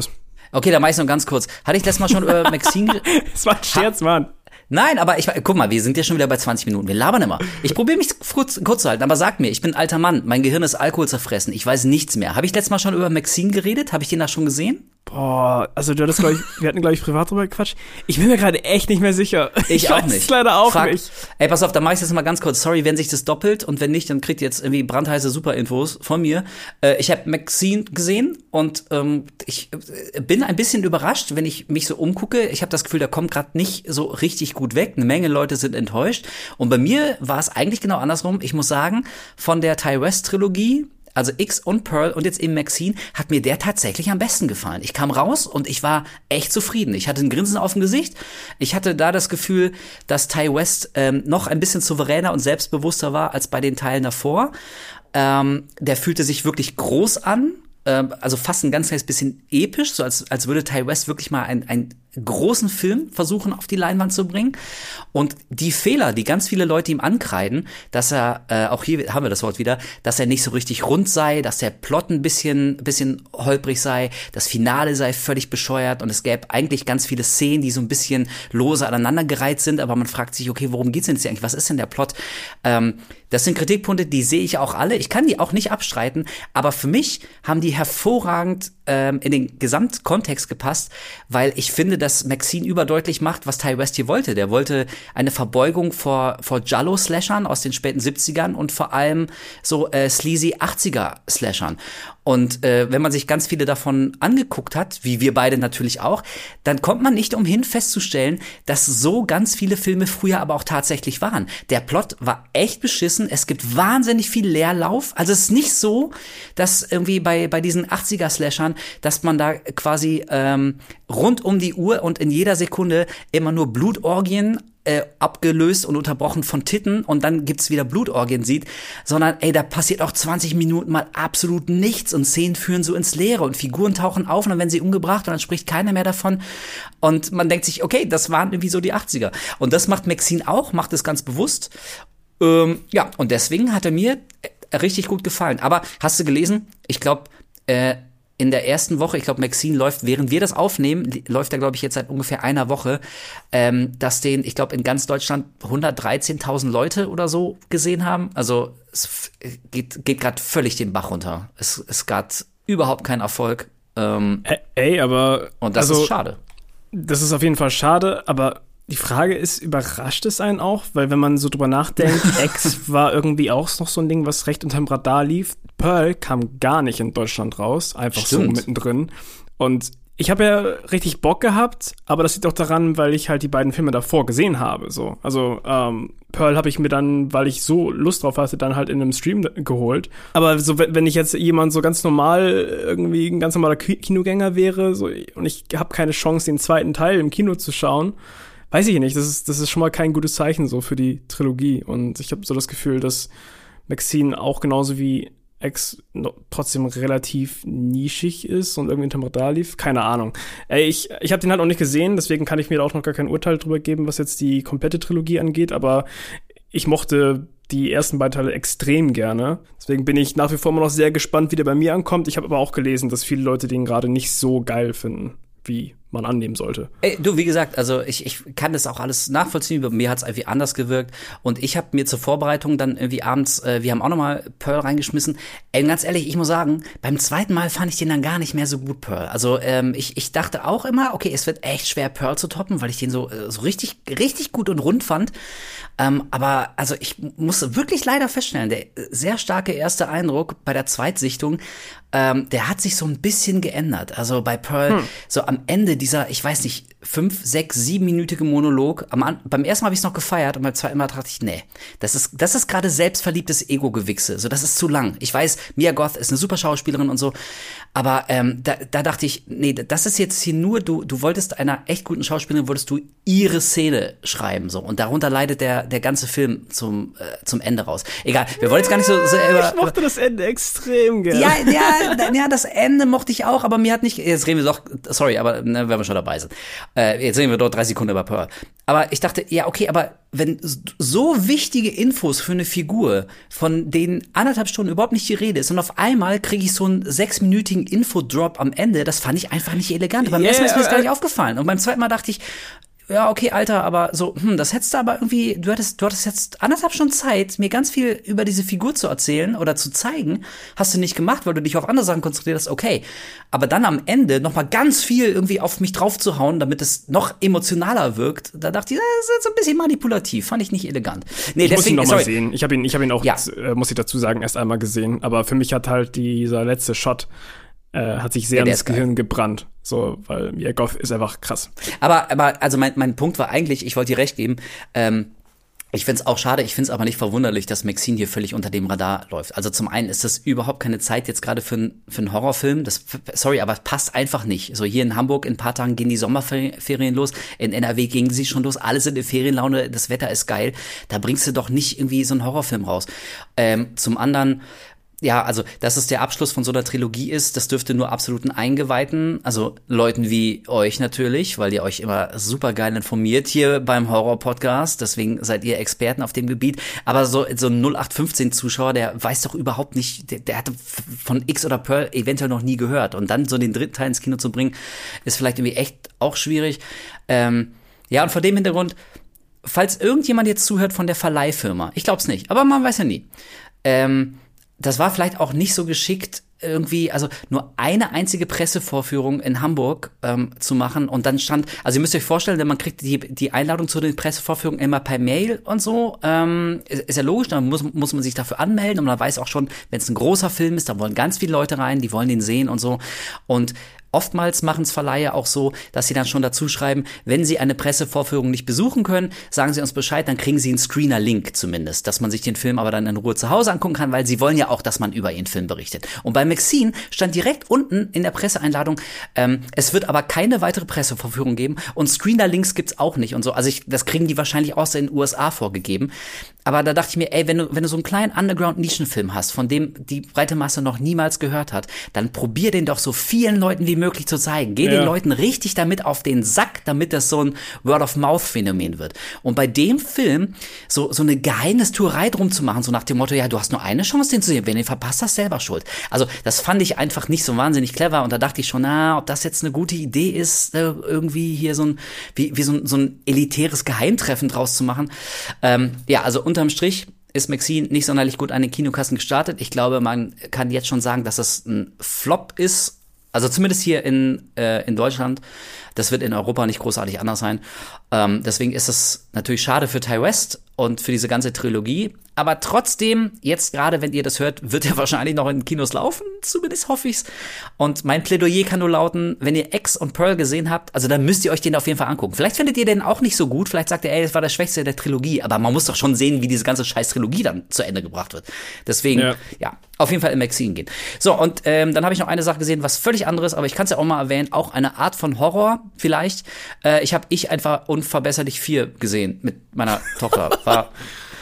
Okay, dann mach ich's noch ganz kurz. Hatte ich letztes Mal schon über Maxine... Das war ein Scherz, Mann. Nein, aber ich, guck mal, wir sind ja schon wieder bei zwanzig Minuten. Wir labern immer. Ich probiere mich kurz, kurz zu halten, aber sag mir, ich bin ein alter Mann. Mein Gehirn ist Alkohol zerfressen. Ich weiß nichts mehr. Habe ich letztes Mal schon über Maxine geredet? Habe ich den da schon gesehen? Boah, also du hattest, glaube ich, wir hatten, glaube ich, privat drüber gequatscht. Ich bin mir gerade echt nicht mehr sicher. Ich, ich auch weiß nicht. leider auch Frag, nicht. Ey, pass auf, dann mach ich das mal ganz kurz. Sorry, wenn sich das doppelt und wenn nicht, dann kriegt ihr jetzt irgendwie brandheiße Superinfos von mir. Äh, ich habe Maxine gesehen und ähm, ich äh, bin ein bisschen überrascht, wenn ich mich so umgucke. Ich habe das Gefühl, der kommt gerade nicht so richtig gut weg. Eine Menge Leute sind enttäuscht. Und bei mir war es eigentlich genau andersrum. Ich muss sagen, von der Ty West Trilogie, also X und Pearl und jetzt eben Maxine, hat mir der tatsächlich am besten gefallen. Ich kam raus und ich war echt zufrieden. Ich hatte ein Grinsen auf dem Gesicht. Ich hatte da das Gefühl, dass Ty West ähm, noch ein bisschen souveräner und selbstbewusster war als bei den Teilen davor. Ähm, der fühlte sich wirklich groß an. Ähm, also fast ein ganz kleines bisschen episch, so als, als würde Ty West wirklich mal ein, ein großen Film versuchen auf die Leinwand zu bringen. Und die Fehler, die ganz viele Leute ihm ankreiden, dass er, äh, auch hier haben wir das Wort wieder, dass er nicht so richtig rund sei, dass der Plot ein bisschen, bisschen holprig sei, das Finale sei völlig bescheuert und es gäbe eigentlich ganz viele Szenen, die so ein bisschen lose aneinandergereiht sind, aber man fragt sich, okay, worum geht's denn jetzt eigentlich? Was ist denn der Plot? Ähm, das sind Kritikpunkte, die sehe ich auch alle. Ich kann die auch nicht abstreiten, aber für mich haben die hervorragend ähm, in den Gesamtkontext gepasst, weil ich finde, dass Maxine überdeutlich macht, was Ty West hier wollte. Der wollte eine Verbeugung vor, vor Giallo-Slashern aus den späten siebzigern und vor allem so äh, sleazy achtziger-Slashern. Und äh, wenn man sich ganz viele davon angeguckt hat, wie wir beide natürlich auch, dann kommt man nicht umhin festzustellen, dass so ganz viele Filme früher aber auch tatsächlich waren. Der Plot war echt beschissen, es gibt wahnsinnig viel Leerlauf. Also es ist nicht so, dass irgendwie bei, bei diesen achtziger-Slashern, dass man da quasi ähm, rund um die Uhr und in jeder Sekunde immer nur Blutorgien äh, abgelöst und unterbrochen von Titten und dann gibt's wieder Blutorgien sieht, sondern ey, da passiert auch zwanzig Minuten mal absolut nichts und Szenen führen so ins Leere und Figuren tauchen auf und dann werden sie umgebracht und dann spricht keiner mehr davon und man denkt sich, okay, das waren irgendwie so die achtziger. Und das macht Maxine auch, macht es ganz bewusst. Ähm, ja, und deswegen hat er mir richtig gut gefallen. Aber hast du gelesen? Ich glaube, äh, in der ersten Woche, ich glaube, Maxine läuft, während wir das aufnehmen, läuft er, glaube ich, jetzt seit ungefähr einer Woche, ähm, dass den, ich glaube, in ganz Deutschland hundertdreizehntausend Leute oder so gesehen haben. Also es geht, geht gerade völlig den Bach runter. Es, es gab überhaupt keinen Erfolg. Ähm, Ey, aber und das also, ist schade. Das ist auf jeden Fall schade, aber die Frage ist, überrascht es einen auch? Weil wenn man so drüber nachdenkt, X war irgendwie auch noch so ein Ding, was recht unterm Radar lief. Pearl kam gar nicht in Deutschland raus, einfach Stimmt. so mittendrin. Und ich habe ja richtig Bock gehabt, aber das liegt auch daran, weil ich halt die beiden Filme davor gesehen habe. So. Also ähm, Pearl habe ich mir dann, weil ich so Lust drauf hatte, dann halt in einem Stream geholt. Aber so, wenn ich jetzt jemand so ganz normal, irgendwie ein ganz normaler Kinogänger wäre so, und ich habe keine Chance, den zweiten Teil im Kino zu schauen, weiß ich nicht, das ist, das ist schon mal kein gutes Zeichen so für die Trilogie. Und ich habe so das Gefühl, dass Maxine auch genauso wie X trotzdem relativ nischig ist und irgendwie unterm Radar lief. Keine Ahnung. Ey, ich, ich habe den halt noch nicht gesehen, deswegen kann ich mir da auch noch gar kein Urteil drüber geben, was jetzt die komplette Trilogie angeht. Aber ich mochte die ersten beiden Teile extrem gerne. Deswegen bin ich nach wie vor immer noch sehr gespannt, wie der bei mir ankommt. Ich habe aber auch gelesen, dass viele Leute den gerade nicht so geil finden, wie man annehmen sollte. Ey, du, wie gesagt, also ich, ich kann das auch alles nachvollziehen. Bei mir hat es irgendwie anders gewirkt. Und ich habe mir zur Vorbereitung dann irgendwie abends, äh, wir haben auch nochmal Pearl reingeschmissen. Ey, ganz ehrlich, ich muss sagen, beim zweiten Mal fand ich den dann gar nicht mehr so gut, Pearl. Also ähm, ich, ich dachte auch immer, okay, es wird echt schwer, Pearl zu toppen, weil ich den so, äh, so richtig, richtig gut und rund fand. Ähm, aber also ich musste wirklich leider feststellen, der sehr starke erste Eindruck bei der Zweitsichtung, ähm, der hat sich so ein bisschen geändert. Also bei Pearl, hm. so am Ende dieser, ich weiß nicht, fünf, sechs, siebenminütige Monolog. Am, beim ersten Mal habe ich es noch gefeiert und beim zweiten Mal dachte ich, nee, das ist, das ist gerade selbstverliebtes Ego-Gewichse. So, das ist zu lang. Ich weiß, Mia Goth ist eine super Schauspielerin und so, aber ähm, da, da dachte ich, nee, das ist jetzt hier nur, du, du wolltest einer echt guten Schauspielerin, wolltest du ihre Szene schreiben, so. Und darunter leidet der, der ganze Film zum, äh, zum Ende raus. Egal, wir wollen jetzt gar nicht so, so über, ich mochte das Ende extrem gerne. Ja, ja, ja, das Ende mochte ich auch, aber mir hat nicht, jetzt reden wir doch, sorry, aber ne, wenn wir schon dabei sind. Äh, jetzt sehen wir dort drei Sekunden über Pearl. Aber ich dachte, ja, okay, aber wenn so wichtige Infos für eine Figur, von denen anderthalb Stunden überhaupt nicht die Rede ist, und auf einmal kriege ich so einen sechsminütigen Infodrop am Ende, das fand ich einfach nicht elegant. Beim Yeah, ersten Mal ist mir das äh, gar nicht aufgefallen. Und beim zweiten Mal dachte ich, ja, okay, Alter, aber so, hm, das hättest du aber irgendwie, du hattest, du hattest jetzt anderthalb Stunden Zeit, mir ganz viel über diese Figur zu erzählen oder zu zeigen, hast du nicht gemacht, weil du dich auf andere Sachen konzentriert hast, okay. Aber dann am Ende nochmal ganz viel irgendwie auf mich drauf zu hauen, damit es noch emotionaler wirkt, da dachte ich, das ist jetzt ein bisschen manipulativ, fand ich nicht elegant. Nee, ich deswegen, muss ihn noch mal sorry. sehen. Ich habe ihn, ich habe ihn auch, Ja. äh, muss ich dazu sagen, erst einmal gesehen. Aber für mich hat halt dieser letzte Shot äh, hat sich sehr Ja, der ins ist geil. Gehirn gebrannt. So, weil Mia Goth ist einfach krass. Aber, aber, also mein, mein Punkt war eigentlich, ich wollte dir recht geben, ähm, ich find's auch schade, ich find's aber nicht verwunderlich, dass Maxine hier völlig unter dem Radar läuft. Also zum einen ist das überhaupt keine Zeit jetzt gerade für, n- für einen Horrorfilm. Das, sorry, aber es passt einfach nicht. So hier in Hamburg in ein paar Tagen gehen die Sommerferien los. In N R W gingen sie schon los. Alle sind in Ferienlaune. Das Wetter ist geil. Da bringst du doch nicht irgendwie so einen Horrorfilm raus. Ähm, zum anderen, ja, also, dass es der Abschluss von so einer Trilogie ist, das dürfte nur absoluten Eingeweihten, also Leuten wie euch natürlich, weil ihr euch immer super geil informiert hier beim Horror-Podcast, deswegen seid ihr Experten auf dem Gebiet, aber so, so ein null acht fünfzehn Zuschauer, der weiß doch überhaupt nicht, der, der hatte von X oder Pearl eventuell noch nie gehört, und dann so den dritten Teil ins Kino zu bringen, ist vielleicht irgendwie echt auch schwierig. Ähm, ja, und vor dem Hintergrund, falls irgendjemand jetzt zuhört von der Verleihfirma, ich glaub's nicht, aber man weiß ja nie, ähm, das war vielleicht auch nicht so geschickt, irgendwie, also nur eine einzige Pressevorführung in Hamburg ähm, zu machen, und dann stand, also ihr müsst euch vorstellen, denn man kriegt die die Einladung zu den Pressevorführungen immer per Mail und so, ähm, ist, ist ja logisch, dann muss muss man sich dafür anmelden, und man weiß auch schon, wenn es ein großer Film ist, da wollen ganz viele Leute rein, die wollen den sehen und so, und oftmals machen es Verleiher auch so, dass sie dann schon dazu schreiben, wenn sie eine Pressevorführung nicht besuchen können, sagen sie uns Bescheid, dann kriegen sie einen Screener-Link zumindest, dass man sich den Film aber dann in Ruhe zu Hause angucken kann, weil sie wollen ja auch, dass man über ihren Film berichtet. Und bei Maxine stand direkt unten in der Presseeinladung, ähm, es wird aber keine weitere Pressevorführung geben, und Screener-Links gibt's auch nicht und so. Also ich, das kriegen die wahrscheinlich aus den U S A vorgegeben. Aber da dachte ich mir, ey, wenn du, wenn du so einen kleinen Underground-Nischenfilm hast, von dem die breite Masse noch niemals gehört hat, dann probier den doch so vielen Leuten wie möglich zu zeigen. Geh Ja. den Leuten richtig damit auf den Sack, damit das so ein Word-of-Mouth-Phänomen wird. Und bei dem Film so, so eine Geheimnistuerei drum zu machen, so nach dem Motto, ja, du hast nur eine Chance, den zu sehen, wenn du den verpasst hast, selber schuld. Also das fand ich einfach nicht so wahnsinnig clever, und da dachte ich schon, na, ob das jetzt eine gute Idee ist, äh, irgendwie hier so ein, wie, wie so ein, so ein elitäres Geheimtreffen draus zu machen. Ähm, ja, also unterm Strich ist Maxine nicht sonderlich gut an den Kinokassen gestartet. Ich glaube, man kann jetzt schon sagen, dass das ein Flop ist. Also zumindest hier in, äh, in Deutschland. Das wird in Europa nicht großartig anders sein. Ähm, deswegen ist es natürlich schade für Ty West und für diese ganze Trilogie. Aber trotzdem, jetzt gerade, wenn ihr das hört, wird er wahrscheinlich noch in den Kinos laufen. Zumindest hoffe ich's. Und mein Plädoyer kann nur lauten, wenn ihr X und Pearl gesehen habt, also dann müsst ihr euch den auf jeden Fall angucken. Vielleicht findet ihr den auch nicht so gut. Vielleicht sagt ihr, ey, das war der Schwächste der Trilogie. Aber man muss doch schon sehen, wie diese ganze scheiß Trilogie dann zu Ende gebracht wird. Deswegen, ja, Ja. auf jeden Fall in Maxine gehen. So, und ähm, dann habe ich noch eine Sache gesehen, was völlig anderes, aber ich kann es ja auch mal erwähnen, auch eine Art von Horror vielleicht. Äh, ich habe Ich einfach unverbesserlich vier gesehen mit meiner Tochter. War,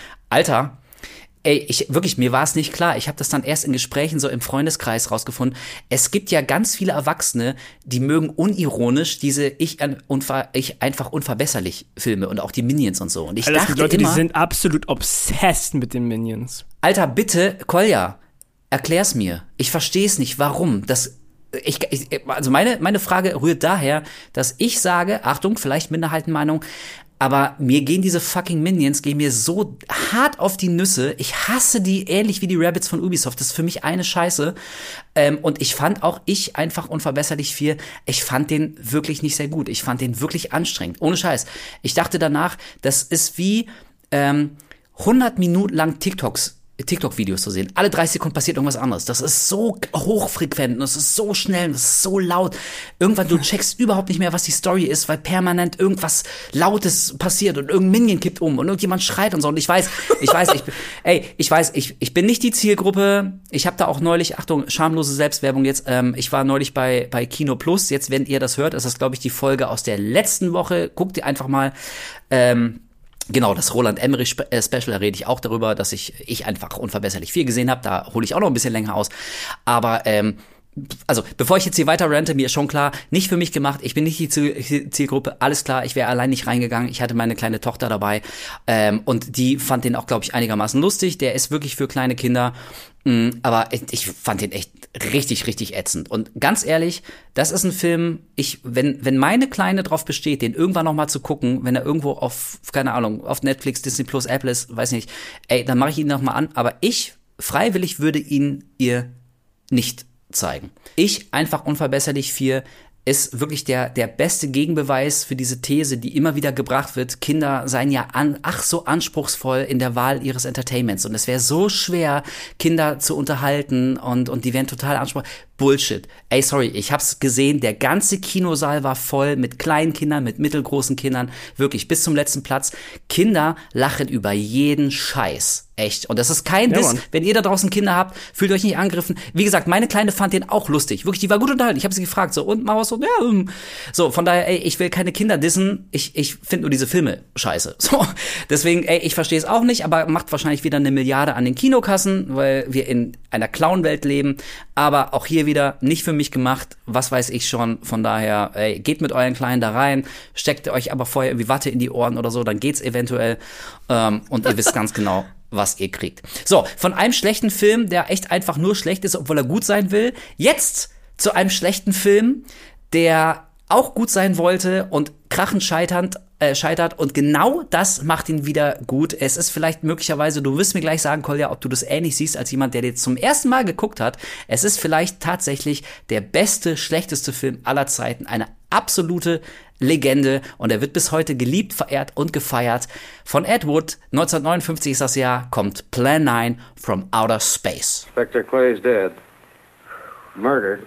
Alter, ey, ich wirklich, mir war es nicht klar. Ich habe das dann erst in Gesprächen so im Freundeskreis rausgefunden. Es gibt ja ganz viele Erwachsene, die mögen unironisch diese Ich, unver, ich einfach unverbesserlich Filme und auch die Minions und so. Und ich Alter, es dachte gibt Leute, immer, die sind absolut obsessed mit den Minions. Alter, bitte, Kolja, erklär's mir. Ich verstehe es nicht. Warum? Das, ich, ich, also meine, meine Frage rührt daher, dass ich sage, Achtung, vielleicht Minderheitenmeinung, aber mir gehen diese fucking Minions, gehen mir so hart auf die Nüsse. Ich hasse die, ähnlich wie die Rabbids von Ubisoft. Das ist für mich eine Scheiße. Ähm, und ich fand auch Ich einfach unverbesserlich vier. Ich fand den wirklich nicht sehr gut. Ich fand den wirklich anstrengend. Ohne Scheiß. Ich dachte danach, das ist wie ähm, hundert Minuten lang TikToks. TikTok-Videos zu sehen. Alle dreißig Sekunden passiert irgendwas anderes. Das ist so hochfrequent und das ist so schnell und das ist so laut. Irgendwann, du checkst überhaupt nicht mehr, was die Story ist, weil permanent irgendwas Lautes passiert und irgendein Minion kippt um und irgendjemand schreit und so. Und ich weiß, ich weiß, ich, ey, ich weiß, ich, ich bin nicht die Zielgruppe. Ich habe da auch neulich, Achtung, schamlose Selbstwerbung jetzt, ähm, ich war neulich bei, bei Kino Plus. Jetzt, wenn ihr das hört, ist das, glaube ich, die Folge aus der letzten Woche. Guckt ihr einfach mal, ähm, Genau, das Roland Emmerich Spe- äh, Special, da rede ich auch darüber, dass ich ich einfach unverbesserlich vier gesehen habe. Da hole ich auch noch ein bisschen länger aus. Aber ähm, also bevor ich jetzt hier weiter rante, mir ist schon klar, nicht für mich gemacht, ich bin nicht die Zielgruppe, alles klar, ich wäre allein nicht reingegangen, ich hatte meine kleine Tochter dabei ähm, und die fand den auch, glaube ich, einigermaßen lustig, der ist wirklich für kleine Kinder, mh, aber ich, ich fand den echt richtig, richtig ätzend und ganz ehrlich, das ist ein Film, ich, wenn wenn meine Kleine drauf besteht, den irgendwann noch mal zu gucken, wenn er irgendwo auf, keine Ahnung, auf Netflix, Disney Plus, Apple ist, weiß nicht, ey, dann mache ich ihn noch mal an, aber ich freiwillig würde ihn ihr nicht zeigen. Ich, einfach unverbesserlich vier, ist wirklich der der beste Gegenbeweis für diese These, die immer wieder gebracht wird, Kinder seien ja an, ach so anspruchsvoll in der Wahl ihres Entertainments und es wäre so schwer, Kinder zu unterhalten und und die wären total anspruchsvoll. Bullshit. Ey, sorry, ich hab's gesehen, der ganze Kinosaal war voll mit kleinen Kindern, mit mittelgroßen Kindern, wirklich bis zum letzten Platz. Kinder lachen über jeden Scheiß. Echt. Und das ist kein ja, Diss. Mann. Wenn ihr da draußen Kinder habt, fühlt euch nicht angegriffen. Wie gesagt, meine Kleine fand den auch lustig. Wirklich, die war gut unterhalten. Ich habe sie gefragt, so, und Maus so, ja, hm. So, von daher, ey, ich will keine Kinder dissen. Ich, ich finde nur diese Filme scheiße. So, deswegen, ey, ich verstehe es auch nicht, aber macht wahrscheinlich wieder eine Milliarde an den Kinokassen, weil wir in einer Clown-Welt leben. Aber auch hier wieder nicht für mich gemacht. Was weiß ich schon. Von daher, ey, geht mit euren Kleinen da rein. Steckt euch aber vorher irgendwie Watte in die Ohren oder so, dann geht's eventuell. Ähm, und ihr wisst ganz genau, was ihr kriegt. So, von einem schlechten Film, der echt einfach nur schlecht ist, obwohl er gut sein will, jetzt zu einem schlechten Film, der auch gut sein wollte und krachend scheiternd, äh, scheitert und genau das macht ihn wieder gut. Es ist vielleicht möglicherweise, du wirst mir gleich sagen, Kolja, ob du das ähnlich siehst als jemand, der jetzt zum ersten Mal geguckt hat. Es ist vielleicht tatsächlich der beste, schlechteste Film aller Zeiten, eine absolute Legende und er wird bis heute geliebt, verehrt und gefeiert. Von Ed Wood, neunzehnhundertneunundfünfzig ist das Jahr, kommt Plan nine from Outer Space. Inspector Clay's dead. Murdered.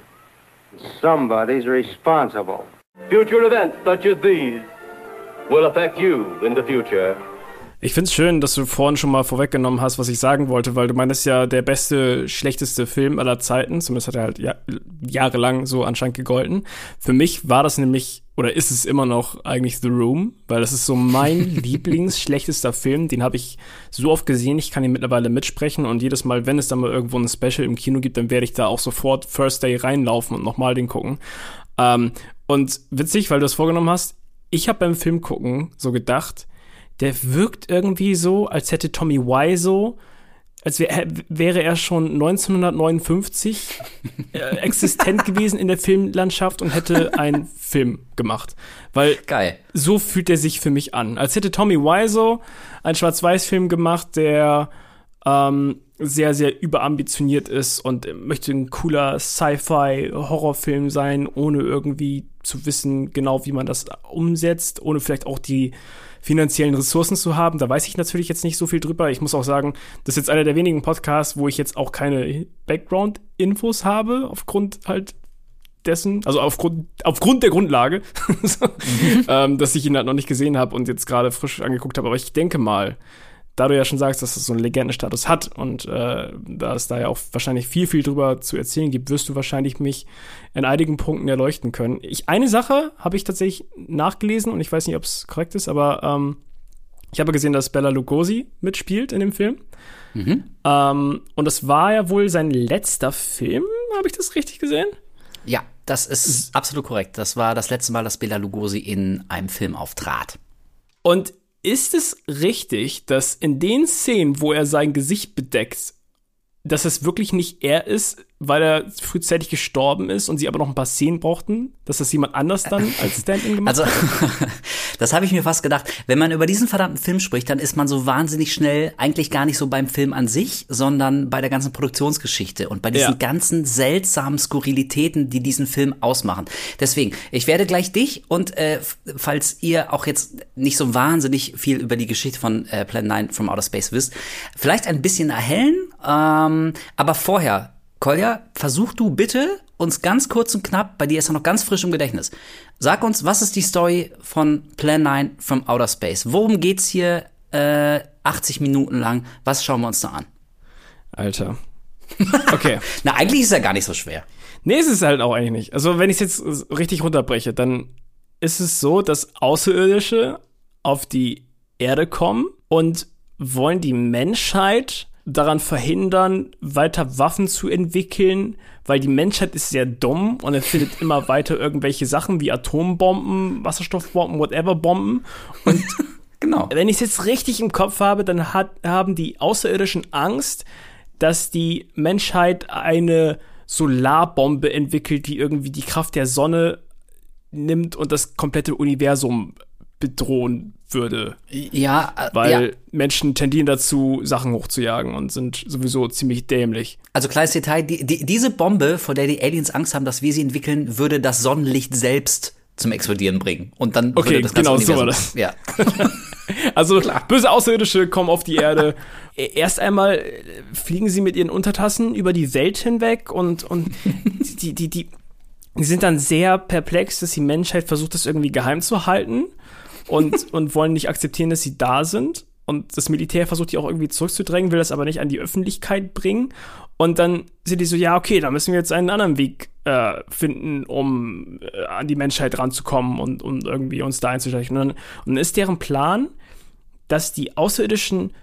Somebody's responsible. Future events such as these will affect you in the future. Ich find's schön, dass du vorhin schon mal vorweggenommen hast, was ich sagen wollte, weil du meinst ja, der beste, schlechteste Film aller Zeiten, zumindest hat er halt ja, jahrelang so anscheinend gegolten. Für mich war das nämlich, oder ist es immer noch eigentlich The Room, weil das ist so mein Lieblingsschlechtester Film, den habe ich so oft gesehen, ich kann ihn mittlerweile mitsprechen und jedes Mal, wenn es dann mal irgendwo ein Special im Kino gibt, dann werde ich da auch sofort First Day reinlaufen und nochmal den gucken. Ähm, und witzig, weil du das vorgenommen hast, ich habe beim Film gucken so gedacht, der wirkt irgendwie so, als hätte Tommy Wiseau, als wär, wäre er schon neunzehnhundertneunundfünfzig äh, existent gewesen in der Filmlandschaft und hätte einen Film gemacht. Weil Geil. So fühlt er sich für mich an. Als hätte Tommy Wiseau einen Schwarz-Weiß-Film gemacht, der ähm, sehr, sehr überambitioniert ist und möchte ein cooler Sci-Fi-Horrorfilm sein, ohne irgendwie zu wissen, genau wie man das umsetzt, ohne vielleicht auch die finanziellen Ressourcen zu haben. Da weiß ich natürlich jetzt nicht so viel drüber. Ich muss auch sagen, das ist jetzt einer der wenigen Podcasts, wo ich jetzt auch keine Background-Infos habe, aufgrund halt dessen, also aufgrund, aufgrund der Grundlage, so, mhm. ähm, dass ich ihn halt noch nicht gesehen habe und jetzt gerade frisch angeguckt habe. Aber ich denke mal, da du ja schon sagst, dass es so einen Legendenstatus hat und äh, da es da ja auch wahrscheinlich viel, viel drüber zu erzählen gibt, wirst du wahrscheinlich mich in einigen Punkten erleuchten können. Ich, eine Sache habe ich tatsächlich nachgelesen und ich weiß nicht, ob es korrekt ist, aber ähm, ich habe gesehen, dass Bela Lugosi mitspielt in dem Film. Mhm. Ähm, und das war ja wohl sein letzter Film, habe ich das richtig gesehen? Ja, das ist absolut korrekt. Das war das letzte Mal, dass Bela Lugosi in einem Film auftrat. Und ist es richtig, dass in den Szenen, wo er sein Gesicht bedeckt, dass es wirklich nicht er ist, weil er frühzeitig gestorben ist und sie aber noch ein paar Szenen brauchten, dass das jemand anders dann als Stand-in gemacht also, hat? Das habe ich mir fast gedacht. Wenn man über diesen verdammten Film spricht, dann ist man so wahnsinnig schnell eigentlich gar nicht so beim Film an sich, sondern bei der ganzen Produktionsgeschichte und bei diesen ja. ganzen seltsamen Skurrilitäten, die diesen Film ausmachen. Deswegen, ich werde gleich dich und äh, falls ihr auch jetzt nicht so wahnsinnig viel über die Geschichte von äh, Plan nine from Outer Space wisst, vielleicht ein bisschen erhellen, ähm, aber vorher, Kolja, versuch du bitte uns ganz kurz und knapp, bei dir ist er noch ganz frisch im Gedächtnis. Sag uns, was ist die Story von Plan nine from Outer Space? Worum geht's hier äh, achtzig Minuten lang? Was schauen wir uns da an? Alter. Okay. Na, eigentlich ist er gar nicht so schwer. Nee, es ist halt auch eigentlich nicht. Also, wenn ich es jetzt richtig runterbreche, dann ist es so, dass Außerirdische auf die Erde kommen und wollen die Menschheit daran verhindern, weiter Waffen zu entwickeln, weil die Menschheit ist sehr dumm und erfindet immer weiter irgendwelche Sachen wie Atombomben, Wasserstoffbomben, whatever Bomben. Und genau. Wenn ich es jetzt richtig im Kopf habe, dann hat, haben die Außerirdischen Angst, dass die Menschheit eine Solarbombe entwickelt, die irgendwie die Kraft der Sonne nimmt und das komplette Universum bedrohen würde. Ja, äh, weil ja. Menschen tendieren dazu, Sachen hochzujagen und sind sowieso ziemlich dämlich. Also kleines Detail, die, die, diese Bombe, vor der die Aliens Angst haben, dass wir sie entwickeln, würde das Sonnenlicht selbst zum Explodieren bringen. Und dann okay, würde das ganze genau, Universum, so war das. Ja. Also klar. Böse Außerirdische kommen auf die Erde. Erst einmal fliegen sie mit ihren Untertassen über die Welt hinweg und, und die, die, die, die sind dann sehr perplex, dass die Menschheit versucht, das irgendwie geheim zu halten und, und wollen nicht akzeptieren, dass sie da sind. Und das Militär versucht die auch irgendwie zurückzudrängen, will das aber nicht an die Öffentlichkeit bringen. Und dann sind die so, ja, okay, da müssen wir jetzt einen anderen Weg äh, finden, um äh, an die Menschheit ranzukommen und, und irgendwie uns da einzuschleichen. Und dann, und dann ist deren Plan, dass die Außerirdischen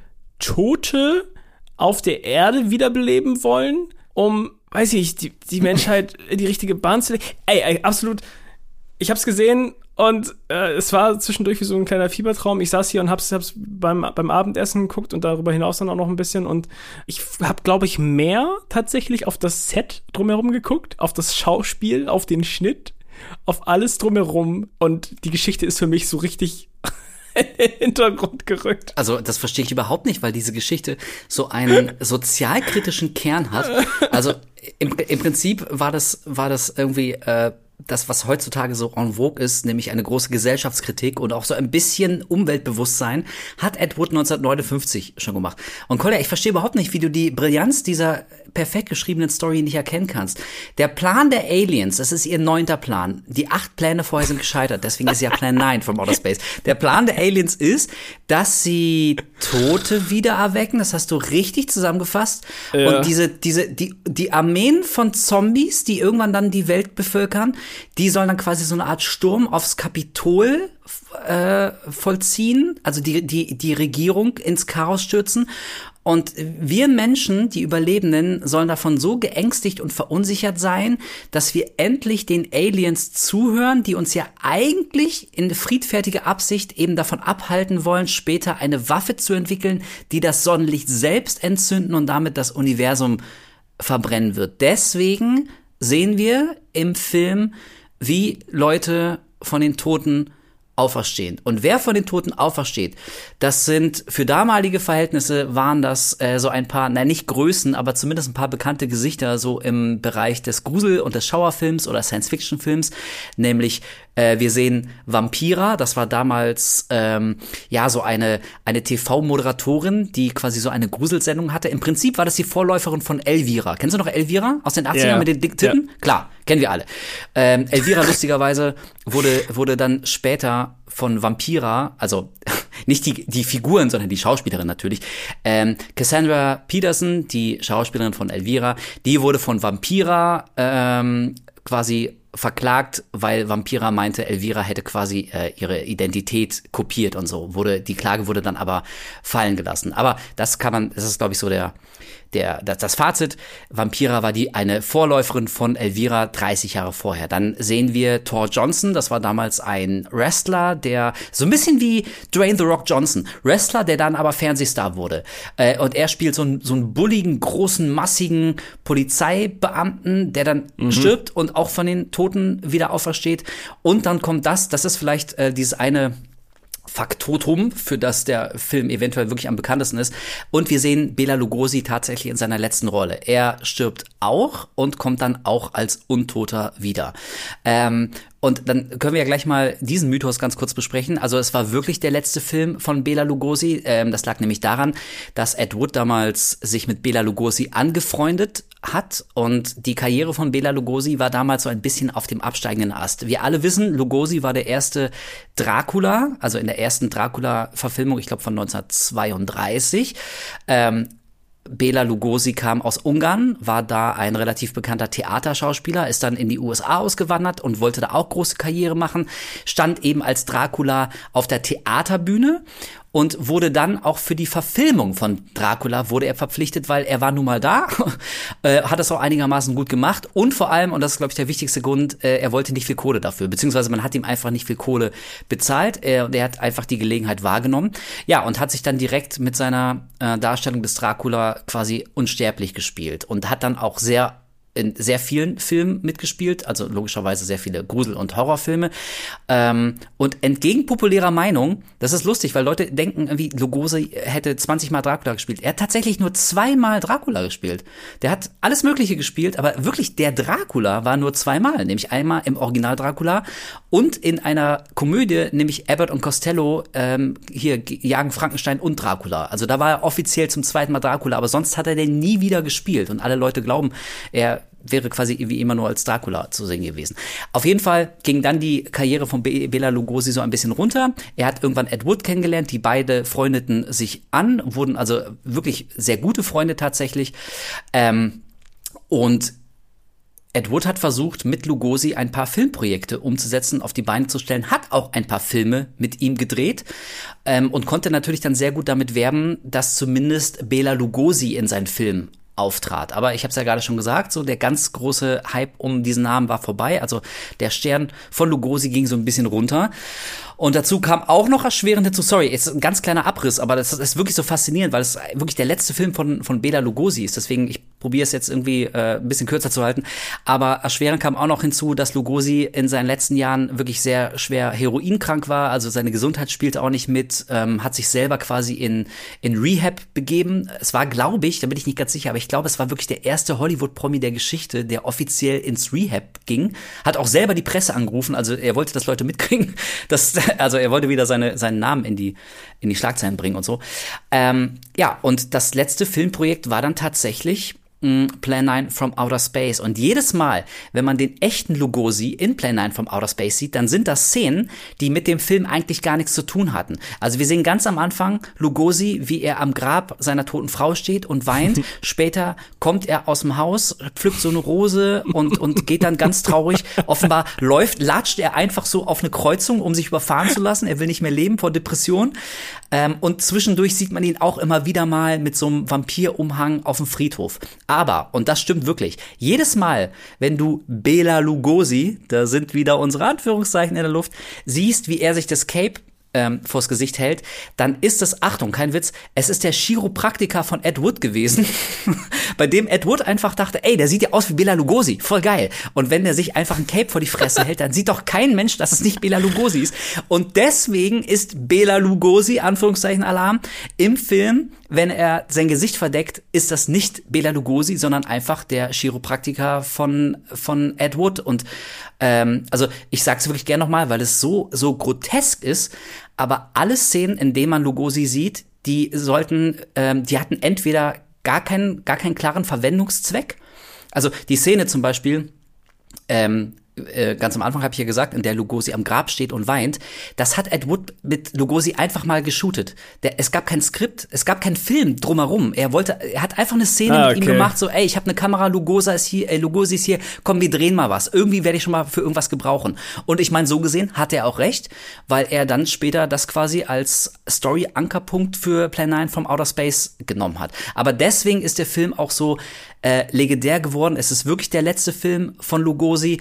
Tote auf der Erde wiederbeleben wollen, um, weiß ich, die, die Menschheit in die richtige Bahn zu legen. Ey, ey, absolut. Ich hab's gesehen und äh, es war zwischendurch wie so ein kleiner Fiebertraum. Ich saß hier und hab's, hab's beim, beim Abendessen geguckt und darüber hinaus dann auch noch ein bisschen. Und ich hab, glaube ich, mehr tatsächlich auf das Set drumherum geguckt, auf das Schauspiel, auf den Schnitt, auf alles drumherum. Und die Geschichte ist für mich so richtig in den Hintergrund gerückt. Also das verstehe ich überhaupt nicht, weil diese Geschichte so einen sozialkritischen Kern hat. Also im, im Prinzip war das, war das irgendwie äh, das, was heutzutage so en vogue ist, nämlich eine große Gesellschaftskritik und auch so ein bisschen Umweltbewusstsein, hat Ed Wood neunzehnhundertneunundfünfzig schon gemacht. Und Kolja, ich verstehe überhaupt nicht, wie du die Brillanz dieser perfekt geschriebenen Story nicht erkennen kannst. Der Plan der Aliens, das ist ihr neunter Plan. Die acht Pläne vorher sind gescheitert, deswegen ist ja Plan neun from Outer Space. Der Plan der Aliens ist, dass sie Tote wieder erwecken, das hast du richtig zusammengefasst. Ja. Und diese, diese, die, die Armeen von Zombies, die irgendwann dann die Welt bevölkern, die sollen dann quasi so eine Art Sturm aufs Kapitol äh, vollziehen, also die, die, die Regierung ins Chaos stürzen. Und wir Menschen, die Überlebenden, sollen davon so geängstigt und verunsichert sein, dass wir endlich den Aliens zuhören, die uns ja eigentlich in friedfertiger Absicht eben davon abhalten wollen, später eine Waffe zu entwickeln, die das Sonnenlicht selbst entzünden und damit das Universum verbrennen wird. Deswegen sehen wir im Film, wie Leute von den Toten auferstehen. Und wer von den Toten aufersteht, das sind für damalige Verhältnisse waren das äh, so ein paar, nein, nicht Größen, aber zumindest ein paar bekannte Gesichter so im Bereich des Grusel- und des Schauerfilms oder Science-Fiction-Films, nämlich äh, wir sehen Vampira, das war damals ähm, ja so eine eine T V-Moderatorin, die quasi so eine Gruselsendung hatte. Im Prinzip war das die Vorläuferin von Elvira. Kennst du noch Elvira aus den achtzigern yeah. mit den dicken Titten? Yeah. Klar, kennen wir alle. Ähm, Elvira lustigerweise wurde wurde dann später von Vampira, also nicht die die Figuren, sondern die Schauspielerin natürlich, ähm, Cassandra Peterson, die Schauspielerin von Elvira, die wurde von Vampira ähm, quasi verklagt, weil Vampira meinte, Elvira hätte quasi äh, ihre Identität kopiert und so. Wurde die Klage wurde dann aber fallen gelassen. Aber das kann man, das ist glaube ich so der der das, das Fazit. Vampira war die eine Vorläuferin von Elvira dreißig Jahre vorher. Dann sehen wir Thor Johnson, das war damals ein Wrestler, der so ein bisschen wie Dwayne The Rock Johnson, Wrestler, der dann aber Fernsehstar wurde. Äh, und er spielt so einen so einen bulligen, großen, massigen Polizeibeamten, der dann mhm. stirbt und auch von den Toten wieder aufersteht. Und dann kommt das, das ist vielleicht äh, dieses eine Faktotum, für das der Film eventuell wirklich am bekanntesten ist. Und wir sehen Bela Lugosi tatsächlich in seiner letzten Rolle. Er stirbt auch und kommt dann auch als Untoter wieder. Ähm, und dann können wir ja gleich mal diesen Mythos ganz kurz besprechen. Also es war wirklich der letzte Film von Bela Lugosi. Ähm, das lag nämlich daran, dass Ed Wood damals sich mit Bela Lugosi angefreundet hat und die Karriere von Bela Lugosi war damals so ein bisschen auf dem absteigenden Ast. Wir alle wissen, Lugosi war der erste Dracula, also in der ersten Dracula-Verfilmung, ich glaube von neunzehnhundertzweiunddreißig. Ähm, Bela Lugosi kam aus Ungarn, war da ein relativ bekannter Theaterschauspieler, ist dann in die U S A ausgewandert und wollte da auch große Karriere machen, stand eben als Dracula auf der Theaterbühne und wurde dann auch für die Verfilmung von Dracula wurde er verpflichtet, weil er war nun mal da, äh, hat das auch einigermaßen gut gemacht und vor allem, und das ist glaube ich der wichtigste Grund, äh, er wollte nicht viel Kohle dafür, beziehungsweise man hat ihm einfach nicht viel Kohle bezahlt, er, der hat einfach die Gelegenheit wahrgenommen, ja, und hat sich dann direkt mit seiner äh, Darstellung des Dracula quasi unsterblich gespielt und hat dann auch sehr in sehr vielen Filmen mitgespielt, also logischerweise sehr viele Grusel- und Horrorfilme. Ähm, und entgegen populärer Meinung, das ist lustig, weil Leute denken, irgendwie Lugosi hätte zwanzig Mal Dracula gespielt. Er hat tatsächlich nur zweimal Dracula gespielt. Der hat alles Mögliche gespielt, aber wirklich der Dracula war nur zweimal, nämlich einmal im Original Dracula und in einer Komödie, nämlich Abbott und Costello, ähm, hier jagen Frankenstein und Dracula. Also da war er offiziell zum zweiten Mal Dracula, aber sonst hat er den nie wieder gespielt und alle Leute glauben, er wäre quasi wie immer nur als Dracula zu sehen gewesen. Auf jeden Fall ging dann die Karriere von Bela Lugosi so ein bisschen runter. Er hat irgendwann Ed Wood kennengelernt, die beide freundeten sich an, wurden also wirklich sehr gute Freunde tatsächlich. Ähm, und Ed Wood hat versucht, mit Lugosi ein paar Filmprojekte umzusetzen, auf die Beine zu stellen, hat auch ein paar Filme mit ihm gedreht ähm, und konnte natürlich dann sehr gut damit werben, dass zumindest Bela Lugosi in seinen Film auftrat. Aber ich habe es ja gerade schon gesagt, so der ganz große Hype um diesen Namen war vorbei. Also der Stern von Lugosi ging so ein bisschen runter. Und dazu kam auch noch erschwerend hinzu, sorry, jetzt ein ganz kleiner Abriss, aber das ist wirklich so faszinierend, weil es wirklich der letzte Film von von Bela Lugosi ist. Deswegen, ich probiere es jetzt irgendwie äh, ein bisschen kürzer zu halten. Aber erschwerend kam auch noch hinzu, dass Lugosi in seinen letzten Jahren wirklich sehr schwer heroinkrank war. Also seine Gesundheit spielte auch nicht mit, ähm, hat sich selber quasi in in Rehab begeben. Es war, glaube ich, da bin ich nicht ganz sicher, aber ich glaube, es war wirklich der erste Hollywood-Promi der Geschichte, der offiziell ins Rehab ging. Hat auch selber die Presse angerufen, also er wollte, dass Leute mitkriegen, dass also er wollte wieder seine, seinen Namen in die, in die Schlagzeilen bringen und so. Ähm, ja, und das letzte Filmprojekt war dann tatsächlich mh, Plan neun from Outer Space. Und jedes Mal, wenn man den echten Lugosi in Plan neun from Outer Space sieht, dann sind das Szenen, die mit dem Film eigentlich gar nichts zu tun hatten. Also wir sehen ganz am Anfang Lugosi, wie er am Grab seiner toten Frau steht und weint. Später kommt er aus dem Haus, pflückt so eine Rose und, und geht dann ganz traurig. Offenbar läuft, latscht er einfach so auf eine Kreuzung, um sich überfahren zu lassen. Er will nicht mehr leben vor Depression. Ähm, und zwischendurch sieht man ihn auch immer wieder mal mit so einem Vampirumhang auf dem Friedhof. Aber, und das stimmt wirklich, jedes Mal, wenn du Bela Lugosi, da sind wieder unsere Anführungszeichen in der Luft, siehst, wie er sich das Cape ähm, vors Gesicht hält, dann ist es, Achtung, kein Witz, es ist der Chiropraktiker von Ed Wood gewesen, bei dem Ed Wood einfach dachte, ey, der sieht ja aus wie Bela Lugosi, voll geil. Und wenn der sich einfach ein Cape vor die Fresse hält, dann sieht doch kein Mensch, dass es nicht Bela Lugosi ist. Und deswegen ist Bela Lugosi, Anführungszeichen Alarm, im Film, wenn er sein Gesicht verdeckt, ist das nicht Bela Lugosi, sondern einfach der Chiropraktiker von von Ed Wood. Und ähm, also ich sag's wirklich gerne nochmal, weil es so so grotesk ist, aber alle Szenen, in denen man Lugosi sieht, die sollten, ähm, die hatten entweder gar keinen gar keinen klaren Verwendungszweck. Also die Szene zum Beispiel, ähm, äh, ganz am Anfang habe ich ja gesagt, in der Lugosi am Grab steht und weint, das hat Ed Wood mit Lugosi einfach mal geshootet. Der, es gab kein Skript, es gab keinen Film drumherum. Er wollte, er hat einfach eine Szene ah, okay. mit ihm gemacht, so, ey, ich habe eine Kamera, Lugosi ist hier, äh, Lugosi ist hier, komm, wir drehen mal was. Irgendwie werde ich schon mal für irgendwas gebrauchen. Und ich meine, so gesehen hat er auch recht, weil er dann später das quasi als Story-Ankerpunkt für Plan neun from Outer Space genommen hat. Aber deswegen ist der Film auch so äh, legendär geworden. Es ist wirklich der letzte Film von Lugosi.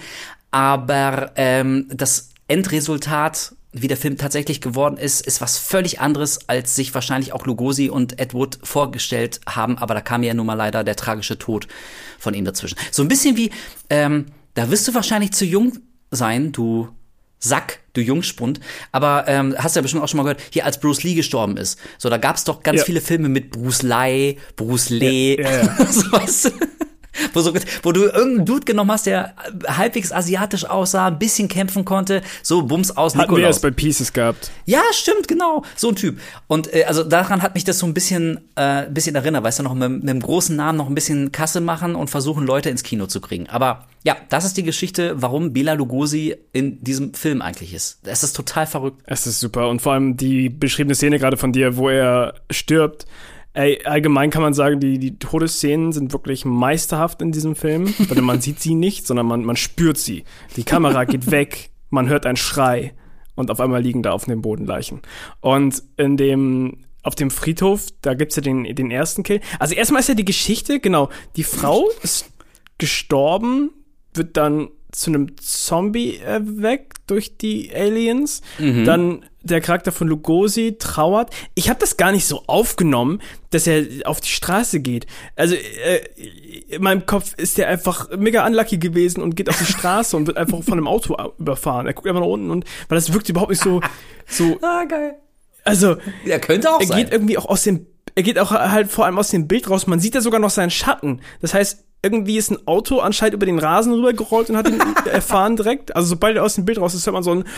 Aber ähm, das Endresultat, wie der Film tatsächlich geworden ist, ist was völlig anderes, als sich wahrscheinlich auch Lugosi und Ed Wood vorgestellt haben. Aber da kam ja nun mal leider der tragische Tod von ihm dazwischen. So ein bisschen wie, ähm, da wirst du wahrscheinlich zu jung sein, du Sack, du Jungspund. Aber ähm, hast du ja bestimmt auch schon mal gehört, hier als Bruce Lee gestorben ist. So, da gab's doch ganz ja. viele Filme mit Bruce Lee, Bruce Lee, ja, ja, ja. so, weißt du? Wo, so, wo du irgendeinen Dude genommen hast, der halbwegs asiatisch aussah, ein bisschen kämpfen konnte, so Bums aus Nikolaus. Hatten wir es bei Pieces gehabt. Ja, stimmt, genau, so ein Typ. Und äh, also daran hat mich das so ein bisschen, äh, ein bisschen erinnert, weißt du, noch mit, mit einem großen Namen noch ein bisschen Kasse machen und versuchen, Leute ins Kino zu kriegen. Aber ja, das ist die Geschichte, warum Bela Lugosi in diesem Film eigentlich ist. Es ist total verrückt. Es ist super und vor allem die beschriebene Szene gerade von dir, wo er stirbt. Ey, allgemein kann man sagen, die, die Todesszenen sind wirklich meisterhaft in diesem Film, weil man sieht sie nicht, sondern man, man spürt sie. Die Kamera geht weg, man hört einen Schrei Und auf einmal liegen da auf dem Boden Leichen. Und in dem, auf dem Friedhof, da gibt's ja den, den ersten Kill. Also erstmal ist ja die Geschichte, genau, die Frau ist gestorben, wird dann zu einem Zombie erweckt durch die Aliens. Mhm. Dann der Charakter von Lugosi trauert. Ich habe das gar nicht so aufgenommen, dass er auf die Straße geht. Also äh, in meinem Kopf ist der einfach mega unlucky gewesen und geht auf die Straße und wird einfach von einem Auto überfahren. Er guckt einfach nach unten und weil das wirkt überhaupt nicht so so. Ah, geil. Also er könnte auch er sein. geht irgendwie auch aus dem er geht auch halt vor allem aus dem Bild raus. Man sieht ja sogar noch seinen Schatten. Das heißt, irgendwie ist ein Auto anscheinend über den Rasen rübergerollt und hat ihn erfahren direkt. Also sobald er aus dem Bild raus ist, hört man so ein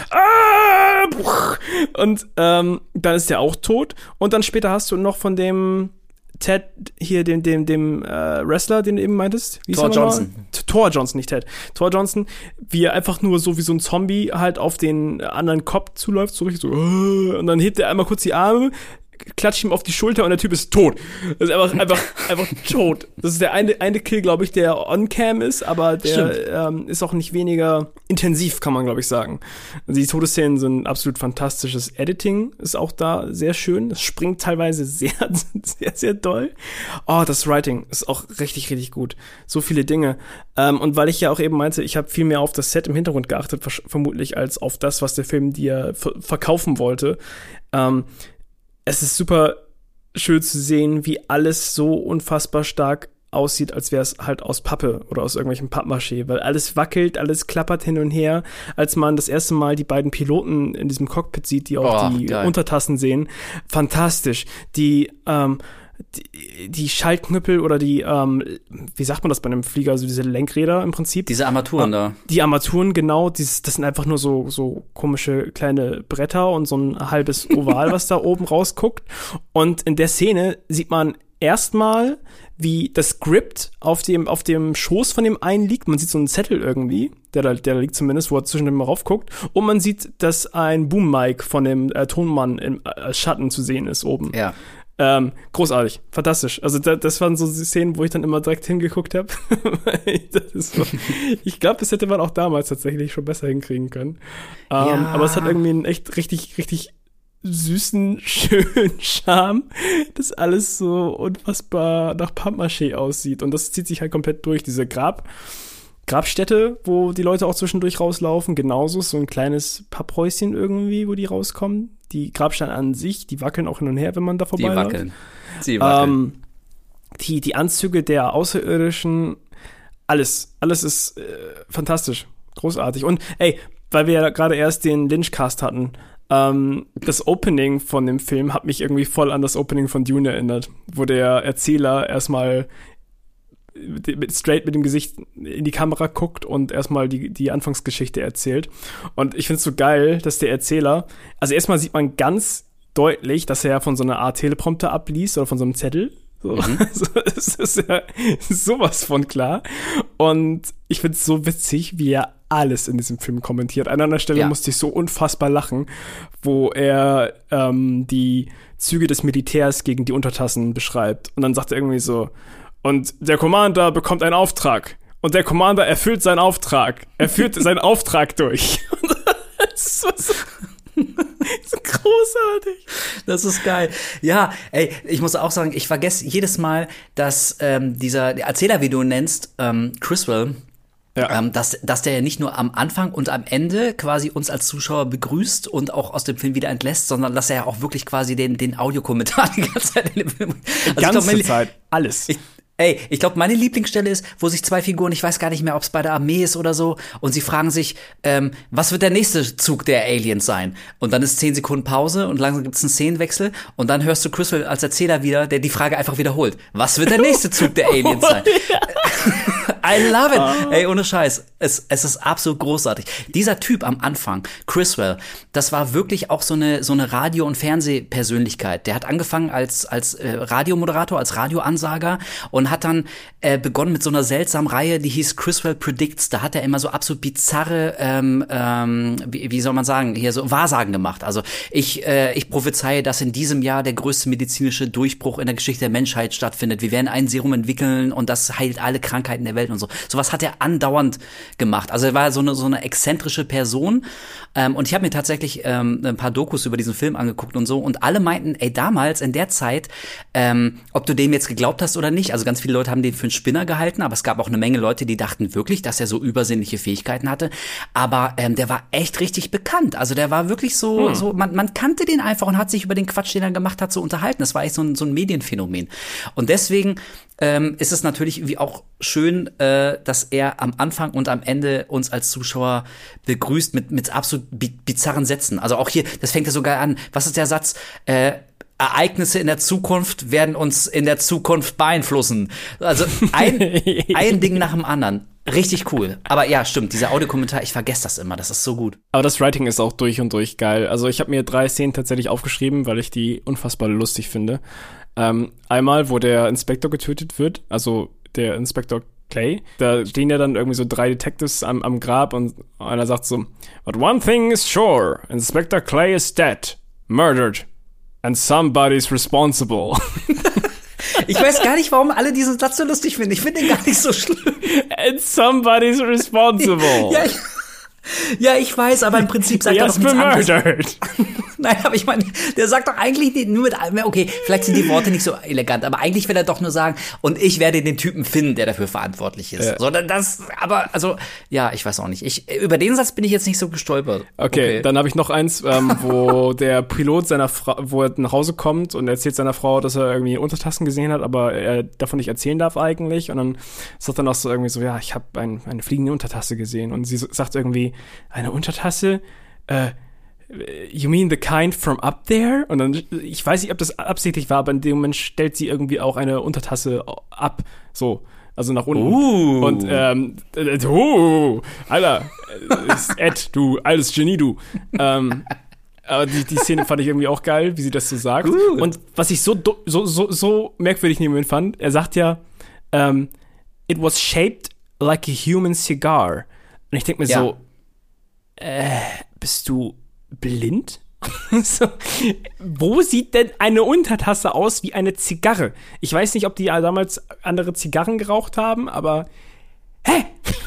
und ähm, dann ist der auch tot. Und dann später hast du noch von dem Ted hier, dem dem dem äh, Wrestler, den du eben meintest. Wie Thor Johnson. Thor Johnson, nicht Ted. Thor Johnson, wie er einfach nur so wie so ein Zombie halt auf den anderen Kopf zuläuft, so richtig so und dann hebt er einmal kurz die Arme, klatscht ihm auf die Schulter und der Typ ist tot. Das ist einfach, einfach, einfach tot. Das ist der eine, eine Kill, glaube ich, der on-cam ist, aber der ähm, ist auch nicht weniger intensiv, kann man, glaube ich, sagen. Also die Todesszenen sind absolut fantastisches Editing, ist auch da sehr schön. Es springt teilweise sehr, sehr, sehr doll. Oh, das Writing ist auch richtig, richtig gut. So viele Dinge. Ähm, und weil ich ja auch eben meinte, ich habe viel mehr auf das Set im Hintergrund geachtet, vermutlich, als auf das, was der Film dir ver- verkaufen wollte. Ähm, Es ist super schön zu sehen, wie alles so unfassbar stark aussieht, als wäre es halt aus Pappe oder aus irgendwelchem Pappmaché, weil alles wackelt, alles klappert hin und her. Als man das erste Mal die beiden Piloten in diesem Cockpit sieht, die auch oh, die geil. Untertassen sehen, fantastisch. Die, ähm, die, die Schaltknüppel oder die, ähm, wie sagt man das bei einem Flieger, also diese Lenkräder im Prinzip. Diese Armaturen da. Die Armaturen, genau, dieses, das sind einfach nur so, so komische kleine Bretter und so ein halbes Oval, was da oben rausguckt. Und in der Szene sieht man erstmal, wie das Skript auf dem, auf dem Schoß von dem einen liegt. Man sieht so einen Zettel irgendwie, der da, der da liegt zumindest, wo er zwischendurch mal raufguckt. Und man sieht, dass ein Boom-Mic von dem äh, Tonmann im äh, Schatten zu sehen ist oben. Ja. Ähm, großartig, fantastisch. Also da, das waren so die Szenen, wo ich dann immer direkt hingeguckt habe. so, ich glaube, das hätte man auch damals tatsächlich schon besser hinkriegen können. Ähm, ja. Aber es hat irgendwie einen echt richtig, richtig süßen, schönen Charme, dass alles so unfassbar nach Pappmaché aussieht. Und das zieht sich halt komplett durch. Diese Grab, Grabstätte, wo die Leute auch zwischendurch rauslaufen, genauso so ein kleines Papphäuschen irgendwie, wo die rauskommen. Die Grabsteine an sich, die wackeln auch hin und her, wenn man da vorbeiläuft. Die wackeln. Sie wackeln. Ähm, die, die Anzüge der Außerirdischen, alles, alles ist äh, fantastisch, großartig. Und ey, weil wir ja gerade erst den Lynch-Cast hatten, ähm, das Opening von dem Film hat mich irgendwie voll an das Opening von Dune erinnert, wo der Erzähler erstmal mit, straight mit dem Gesicht in die Kamera guckt und erstmal die, die Anfangsgeschichte erzählt. Und ich finde es so geil, dass der Erzähler, also erstmal sieht man ganz deutlich, dass er von so einer Art Teleprompter abliest oder von so einem Zettel. So. Mhm. Also, es ist ja sowas von klar. Und ich finde es so witzig, wie er alles in diesem Film kommentiert. An einer Stelle ja. musste ich so unfassbar lachen, wo er ähm, die Züge des Militärs gegen die Untertassen beschreibt. Und dann sagt er irgendwie so, und der Commander bekommt einen Auftrag. Und der Commander erfüllt seinen Auftrag. Er führt seinen Auftrag durch. Das ist so, so, so großartig. Das ist geil. Ja, ey, ich muss auch sagen, ich vergesse jedes Mal, dass ähm, dieser Erzähler, wie du ihn nennst, ähm, Criswell, ja. ähm, dass, dass der ja nicht nur am Anfang und am Ende quasi uns als Zuschauer begrüßt und auch aus dem Film wieder entlässt, sondern dass er ja auch wirklich quasi den, den Audiokommentar die ganze Zeit in dem Film. Die also ganze glaub, Zeit, alles. Ich, Ey, ich glaube, meine Lieblingsstelle ist, wo sich zwei Figuren, ich weiß gar nicht mehr, ob es bei der Armee ist oder so, und sie fragen sich, ähm, was wird der nächste Zug der Aliens sein? Und dann ist zehn Sekunden Pause und langsam gibt es einen Szenenwechsel und dann hörst du Criswell als Erzähler wieder, der die Frage einfach wiederholt. Was wird der nächste Zug der Aliens sein? I love it. Oh. Ey, ohne Scheiß. Es, es ist absolut großartig. Dieser Typ am Anfang, Criswell, das war wirklich auch so eine, so eine Radio- und Fernsehpersönlichkeit. Der hat angefangen als, als äh, Radiomoderator, als Radioansager und hat dann äh, begonnen mit so einer seltsamen Reihe, die hieß Criswell Predicts. Da hat er immer so absolut bizarre, ähm, ähm, wie, wie soll man sagen, hier so Wahrsagen gemacht. Also ich, äh, ich prophezeie, dass in diesem Jahr der größte medizinische Durchbruch in der Geschichte der Menschheit stattfindet. Wir werden ein Serum entwickeln und das heilt alle Krankheiten der Welt. Welt und so. Sowas hat er andauernd gemacht. Also er war so eine so eine exzentrische Person. Ähm, und ich habe mir tatsächlich ähm, ein paar Dokus über diesen Film angeguckt und so. Und alle meinten, ey, damals in der Zeit, ähm, ob du dem jetzt geglaubt hast oder nicht. Also ganz viele Leute haben den für einen Spinner gehalten, aber es gab auch eine Menge Leute, die dachten wirklich, dass er so übersinnliche Fähigkeiten hatte. Aber ähm, der war echt richtig bekannt. Also der war wirklich so, hm. so man, man kannte den einfach und hat sich über den Quatsch, den er gemacht hat, so unterhalten. Das war echt so ein, so ein Medienphänomen. Und deswegen ähm, ist es natürlich irgendwie auch schön, äh, dass er am Anfang und am Ende uns als Zuschauer begrüßt mit, mit absolut bi- bizarren Sätzen. Also auch hier, das fängt ja sogar an. Was ist der Satz? Äh, Ereignisse in der Zukunft werden uns in der Zukunft beeinflussen. Also ein, ein Ding nach dem anderen. Richtig cool. Aber ja, stimmt, dieser Audiokommentar, ich vergesse das immer, das ist so gut. Aber das Writing ist auch durch und durch geil. Also ich habe mir drei Szenen tatsächlich aufgeschrieben, weil ich die unfassbar lustig finde. Ähm, einmal, wo der Inspektor getötet wird, also der Inspektor Clay. Da stehen ja dann irgendwie so drei Detectives am, am Grab und einer sagt so, "But one thing is sure, Inspector Clay is dead, murdered, and somebody's responsible." Ich weiß gar nicht, warum alle diesen Satz so lustig finden. Ich finde den gar nicht so schlimm. And somebody's responsible. Ja, ich, ja, ich weiß, aber im Prinzip sagt er doch nichts anderes. Nein, aber ich meine, der sagt doch eigentlich nicht, nur mit, okay, vielleicht sind die Worte nicht so elegant, aber eigentlich will er doch nur sagen, und ich werde den Typen finden, der dafür verantwortlich ist. Ja. Sondern das, aber, also, ja, ich weiß auch nicht. Ich, über den Satz bin ich jetzt nicht so gestolpert. Okay, okay. Dann habe ich noch eins, ähm, wo der Pilot seiner Frau, wo er nach Hause kommt und erzählt seiner Frau, dass er irgendwie Untertassen gesehen hat, aber er davon nicht erzählen darf eigentlich. Und dann sagt er noch so irgendwie so, ja, ich habe ein, eine fliegende Untertasse gesehen. Und sie sagt irgendwie, eine Untertasse? Äh, You mean the kind from up there? Und dann, ich weiß nicht, ob das absichtlich war, aber in dem Moment stellt sie irgendwie auch eine Untertasse ab, so, also nach unten. Uh. Und, ähm, äh, oh, Alter, ist Ed, du altes Genie, du. ähm, aber die, die Szene fand ich irgendwie auch geil, wie sie das so sagt. Gut. Und was ich so, so, so, so merkwürdig in dem Moment fand, er sagt ja, um, it was shaped like a human cigar. Und ich denke mir ja. so, äh, bist du blind? So, wo sieht denn eine Untertasse aus wie eine Zigarre? Ich weiß nicht, ob die damals andere Zigarren geraucht haben, aber hä?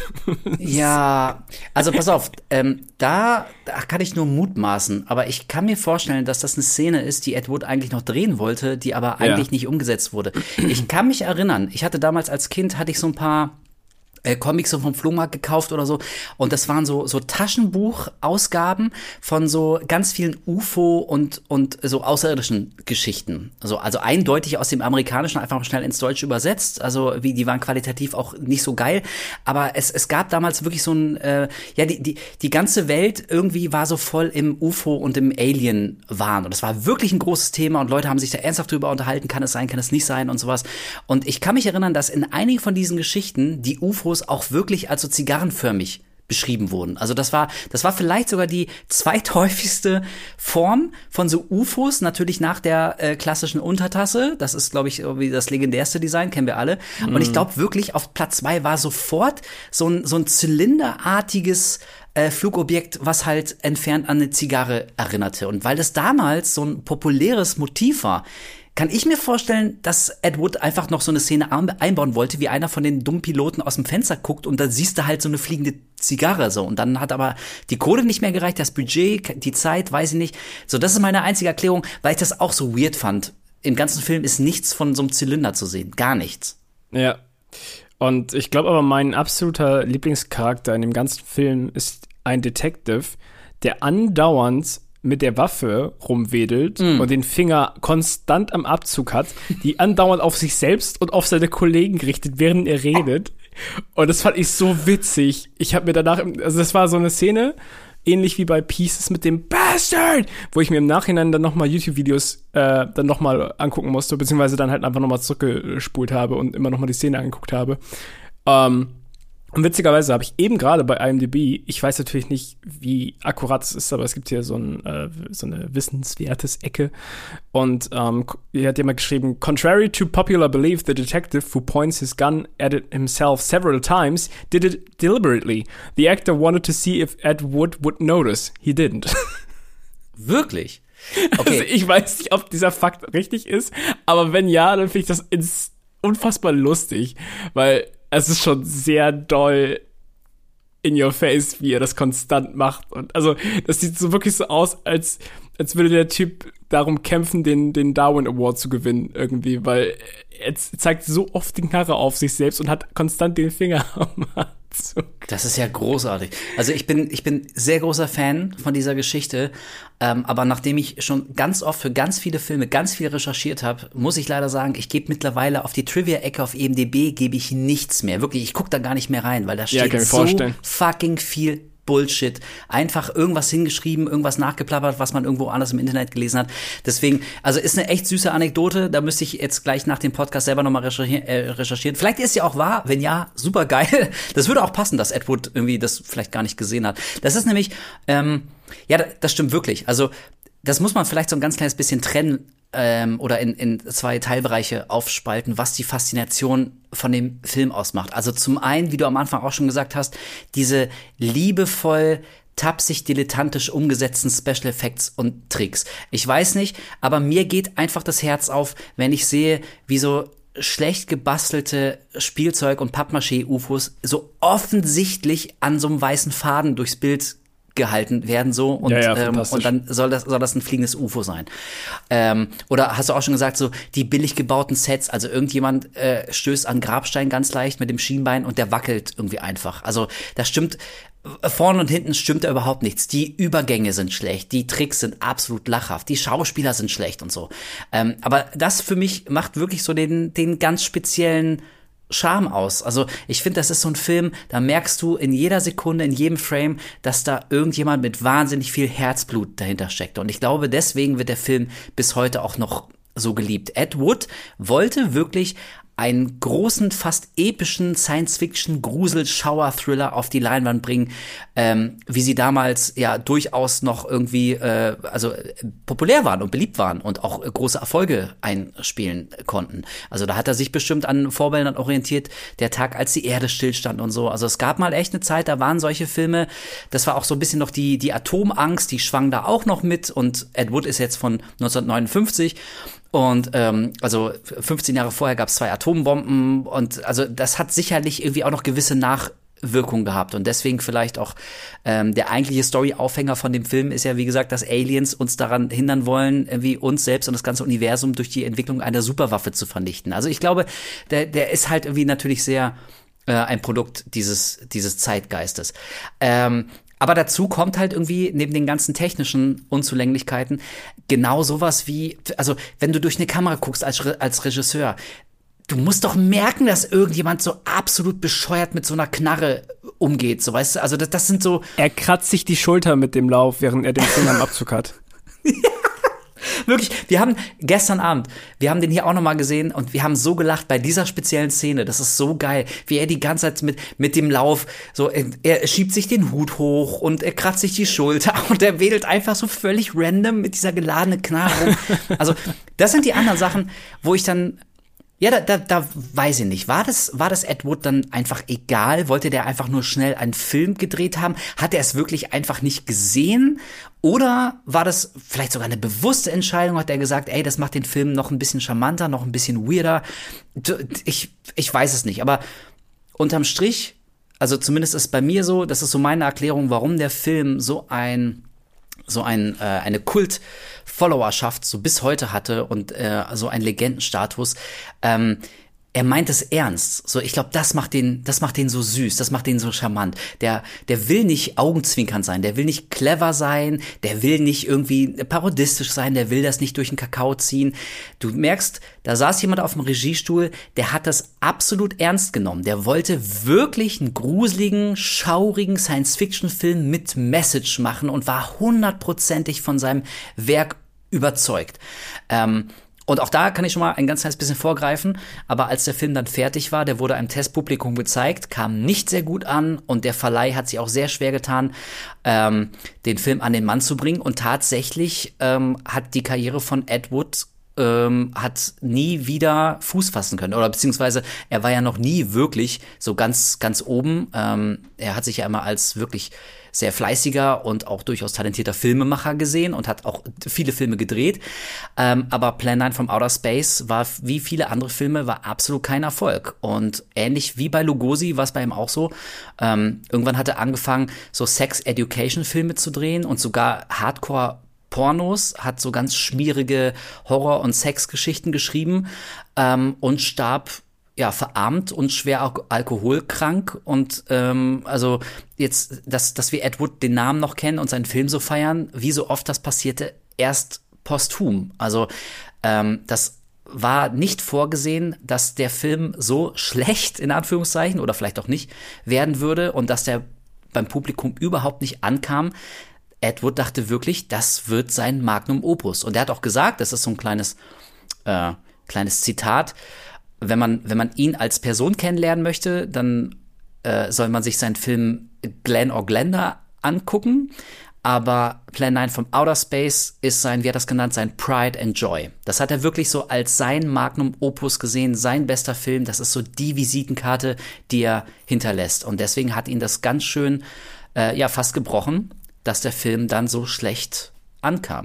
Ja, also pass auf, ähm, da, da kann ich nur mutmaßen, aber ich kann mir vorstellen, dass das eine Szene ist, die Ed Wood eigentlich noch drehen wollte, die aber eigentlich ja. nicht umgesetzt wurde. Ich kann mich erinnern, ich hatte damals als Kind, hatte ich so ein paar Äh, Comics so vom Flohmarkt gekauft oder so. Und das waren so so Taschenbuchausgaben von so ganz vielen U F O und und so außerirdischen Geschichten. Also also eindeutig aus dem Amerikanischen einfach mal schnell ins Deutsche übersetzt. Also wie die waren qualitativ auch nicht so geil. Aber es es gab damals wirklich so ein äh, ja die die die ganze Welt irgendwie war so voll im U F O und im Alien-Wahn. Und das war wirklich ein großes Thema und Leute haben sich da ernsthaft drüber unterhalten. Kann es sein, kann es nicht sein und sowas. Und ich kann mich erinnern, dass in einigen von diesen Geschichten die U F O auch wirklich als so zigarrenförmig beschrieben wurden. Also das war, das war vielleicht sogar die zweithäufigste Form von so U F Os, natürlich nach der äh, klassischen Untertasse. Das ist, glaube ich, irgendwie das legendärste Design, kennen wir alle. Mhm. Und ich glaube wirklich, auf Platz zwei war sofort so ein, so ein zylinderartiges äh, Flugobjekt, was halt entfernt an eine Zigarre erinnerte. Und weil das damals so ein populäres Motiv war, kann ich mir vorstellen, dass Ed Wood einfach noch so eine Szene einbauen wollte, wie einer von den dummen Piloten aus dem Fenster guckt und dann siehst du halt so eine fliegende Zigarre so. Und dann hat aber die Kohle nicht mehr gereicht, das Budget, die Zeit, weiß ich nicht. So, das ist meine einzige Erklärung, weil ich das auch so weird fand. Im ganzen Film ist nichts von so einem Zylinder zu sehen. Gar nichts. Ja. Und ich glaube aber, mein absoluter Lieblingscharakter in dem ganzen Film ist ein Detective, der andauernd mit der Waffe rumwedelt mm. und den Finger konstant am Abzug hat, die andauernd auf sich selbst und auf seine Kollegen richtet, während er redet. Und das fand ich so witzig. Ich habe mir danach, also das war so eine Szene, ähnlich wie bei Pieces mit dem Bastard, wo ich mir im Nachhinein dann nochmal YouTube-Videos äh, dann nochmal angucken musste, beziehungsweise dann halt einfach nochmal zurückgespult habe und immer nochmal die Szene angeguckt habe. Ähm, Und witzigerweise habe ich eben gerade bei I M D B, ich weiß natürlich nicht, wie akkurat es ist, aber es gibt hier so, ein, äh, so eine wissenswertes Ecke. Und ähm, er hat jemand geschrieben, contrary to popular belief, the detective who points his gun at it himself several times did it deliberately. The actor wanted to see if Ed Wood would notice. He didn't. Wirklich? Okay. Also ich weiß nicht, ob dieser Fakt richtig ist, aber wenn ja, dann finde ich das ins unfassbar lustig, weil es ist schon sehr doll in your face, wie er das konstant macht. Und also, das sieht so wirklich so aus, als, als würde der Typ darum kämpfen, den, den Darwin Award zu gewinnen, irgendwie, weil er zeigt so oft die Knarre auf sich selbst und hat konstant den Finger am Anzug. Das ist ja großartig. Also ich bin, ich bin sehr großer Fan von dieser Geschichte, ähm, aber nachdem ich schon ganz oft für ganz viele Filme ganz viel recherchiert habe, muss ich leider sagen, ich gebe mittlerweile auf die Trivia-Ecke auf I M D B gebe ich nichts mehr. Wirklich, ich gucke da gar nicht mehr rein, weil da Ja, steht kann ich so vorstellen. fucking viel Bullshit. Einfach irgendwas hingeschrieben, irgendwas nachgeplappert, was man irgendwo anders im Internet gelesen hat. Deswegen, also ist eine echt süße Anekdote. Da müsste ich jetzt gleich nach dem Podcast selber nochmal recherchieren, äh, recherchieren. Vielleicht ist sie auch wahr. Wenn ja, super geil. Das würde auch passen, dass Ed Wood irgendwie das vielleicht gar nicht gesehen hat. Das ist nämlich, ähm, ja, das stimmt wirklich. Also, das muss man vielleicht so ein ganz kleines bisschen trennen ähm, oder in, in zwei Teilbereiche aufspalten, was die Faszination von dem Film ausmacht. Also zum einen, wie du am Anfang auch schon gesagt hast, diese liebevoll, tapsig, dilettantisch umgesetzten Special Effects und Tricks. Ich weiß nicht, aber mir geht einfach das Herz auf, wenn ich sehe, wie so schlecht gebastelte Spielzeug- und Pappmaché-U F Os so offensichtlich an so einem weißen Faden durchs Bild gehalten werden so und, ja, ja, ähm, und dann soll das soll das ein fliegendes U F O sein. Ähm, oder hast du auch schon gesagt, so die billig gebauten Sets, also irgendjemand äh, stößt an Grabstein ganz leicht mit dem Schienbein und der wackelt irgendwie einfach. Also das stimmt, vorne und hinten stimmt da überhaupt nichts. Die Übergänge sind schlecht, die Tricks sind absolut lachhaft, die Schauspieler sind schlecht und so. Ähm, aber das für mich macht wirklich so den den ganz speziellen Charme aus. Also ich finde, das ist so ein Film, da merkst du in jeder Sekunde, in jedem Frame, dass da irgendjemand mit wahnsinnig viel Herzblut dahinter steckt. Und ich glaube, deswegen wird der Film bis heute auch noch so geliebt. Ed Wood wollte wirklich einen großen, fast epischen Science-Fiction-Grusel-Schauer-Thriller auf die Leinwand bringen, ähm, wie sie damals ja durchaus noch irgendwie äh, also äh, populär waren und beliebt waren und auch äh, große Erfolge einspielen konnten. Also da hat er sich bestimmt an Vorbildern orientiert, der Tag, als die Erde stillstand und so. Also es gab mal echt eine Zeit, da waren solche Filme, das war auch so ein bisschen noch die die Atomangst, die schwang da auch noch mit und Ed Wood ist jetzt von neunzehnhundertneunundfünfzig. Und ähm, also fünfzehn Jahre vorher gab es zwei Atombomben und also das hat sicherlich irgendwie auch noch gewisse Nachwirkungen gehabt und deswegen vielleicht auch ähm, der eigentliche Story-Aufhänger von dem Film ist ja, wie gesagt, dass Aliens uns daran hindern wollen, irgendwie uns selbst und das ganze Universum durch die Entwicklung einer Superwaffe zu vernichten. Also ich glaube, der, der ist halt irgendwie natürlich sehr äh, ein Produkt dieses, dieses Zeitgeistes. Ähm, Aber dazu kommt halt irgendwie neben den ganzen technischen Unzulänglichkeiten genau sowas wie, also wenn du durch eine Kamera guckst als, als Regisseur, du musst doch merken, dass irgendjemand so absolut bescheuert mit so einer Knarre umgeht, so weißt du, also das, das sind so... Er kratzt sich die Schulter mit dem Lauf, während er den Finger am Abzug hat. Ja. Wirklich, wir haben gestern Abend, wir haben den hier auch nochmal gesehen und wir haben so gelacht bei dieser speziellen Szene. Das ist so geil, wie er die ganze Zeit mit mit dem Lauf, so er, er schiebt sich den Hut hoch und er kratzt sich die Schulter und er wedelt einfach so völlig random mit dieser geladenen Knarre. Also das sind die anderen Sachen, wo ich dann Ja, da, da, da weiß ich nicht. War das, war das Ed Wood dann einfach egal? Wollte der einfach nur schnell einen Film gedreht haben? Hat er es wirklich einfach nicht gesehen? Oder war das vielleicht sogar eine bewusste Entscheidung? Hat er gesagt, ey, das macht den Film noch ein bisschen charmanter, noch ein bisschen weirder? Ich, ich weiß es nicht. Aber unterm Strich, also zumindest ist es bei mir so, das ist so meine Erklärung, warum der Film so ein so ein äh, eine Kult-Followerschaft so bis heute hatte und äh, so einen Legendenstatus. Ähm, er meint es ernst. So, ich glaube, das macht den, das macht den so süß, das macht den so charmant. Der, der will nicht augenzwinkernd sein, der will nicht clever sein, der will nicht irgendwie parodistisch sein, der will das nicht durch den Kakao ziehen. Du merkst, da saß jemand auf dem Regiestuhl, der hat das absolut ernst genommen. Der wollte wirklich einen gruseligen, schaurigen Science-Fiction-Film mit Message machen und war hundertprozentig von seinem Werk überzeugt. Ähm, Und auch da kann ich schon mal ein ganz kleines bisschen vorgreifen, aber als der Film dann fertig war, der wurde einem Testpublikum gezeigt, kam nicht sehr gut an und der Verleih hat sich auch sehr schwer getan, ähm, den Film an den Mann zu bringen und tatsächlich ähm, hat die Karriere von Ed Wood ähm, hat nie wieder Fuß fassen können oder beziehungsweise er war ja noch nie wirklich so ganz, ganz oben. Ähm, er hat sich ja immer als wirklich sehr fleißiger und auch durchaus talentierter Filmemacher gesehen und hat auch viele Filme gedreht. Ähm, aber Plan neun from Outer Space war, wie viele andere Filme, war absolut kein Erfolg. Und ähnlich wie bei Lugosi war es bei ihm auch so. Ähm, irgendwann hat er angefangen, so Sex-Education-Filme zu drehen und sogar Hardcore-Pornos, hat so ganz schmierige Horror- und Sexgeschichten geschrieben ähm, und starb ja, verarmt und schwer al- alkoholkrank und ähm, also jetzt, dass, dass wir Ed Wood den Namen noch kennen und seinen Film so feiern, wie so oft das passierte, erst posthum. Also ähm, das war nicht vorgesehen, dass der Film so schlecht, in Anführungszeichen, oder vielleicht auch nicht, werden würde und dass der beim Publikum überhaupt nicht ankam. Ed Wood dachte wirklich, das wird sein Magnum Opus. Und er hat auch gesagt, das ist so ein kleines, äh, kleines Zitat, Wenn man, wenn man ihn als Person kennenlernen möchte, dann äh, soll man sich seinen Film Glen or Glenda angucken. Aber Plan neun from Outer Space ist sein, wie hat er das genannt, sein Pride and Joy. Das hat er wirklich so als sein Magnum Opus gesehen, sein bester Film. Das ist so die Visitenkarte, die er hinterlässt. Und deswegen hat ihn das ganz schön, äh, ja, fast gebrochen, dass der Film dann so schlecht ankam.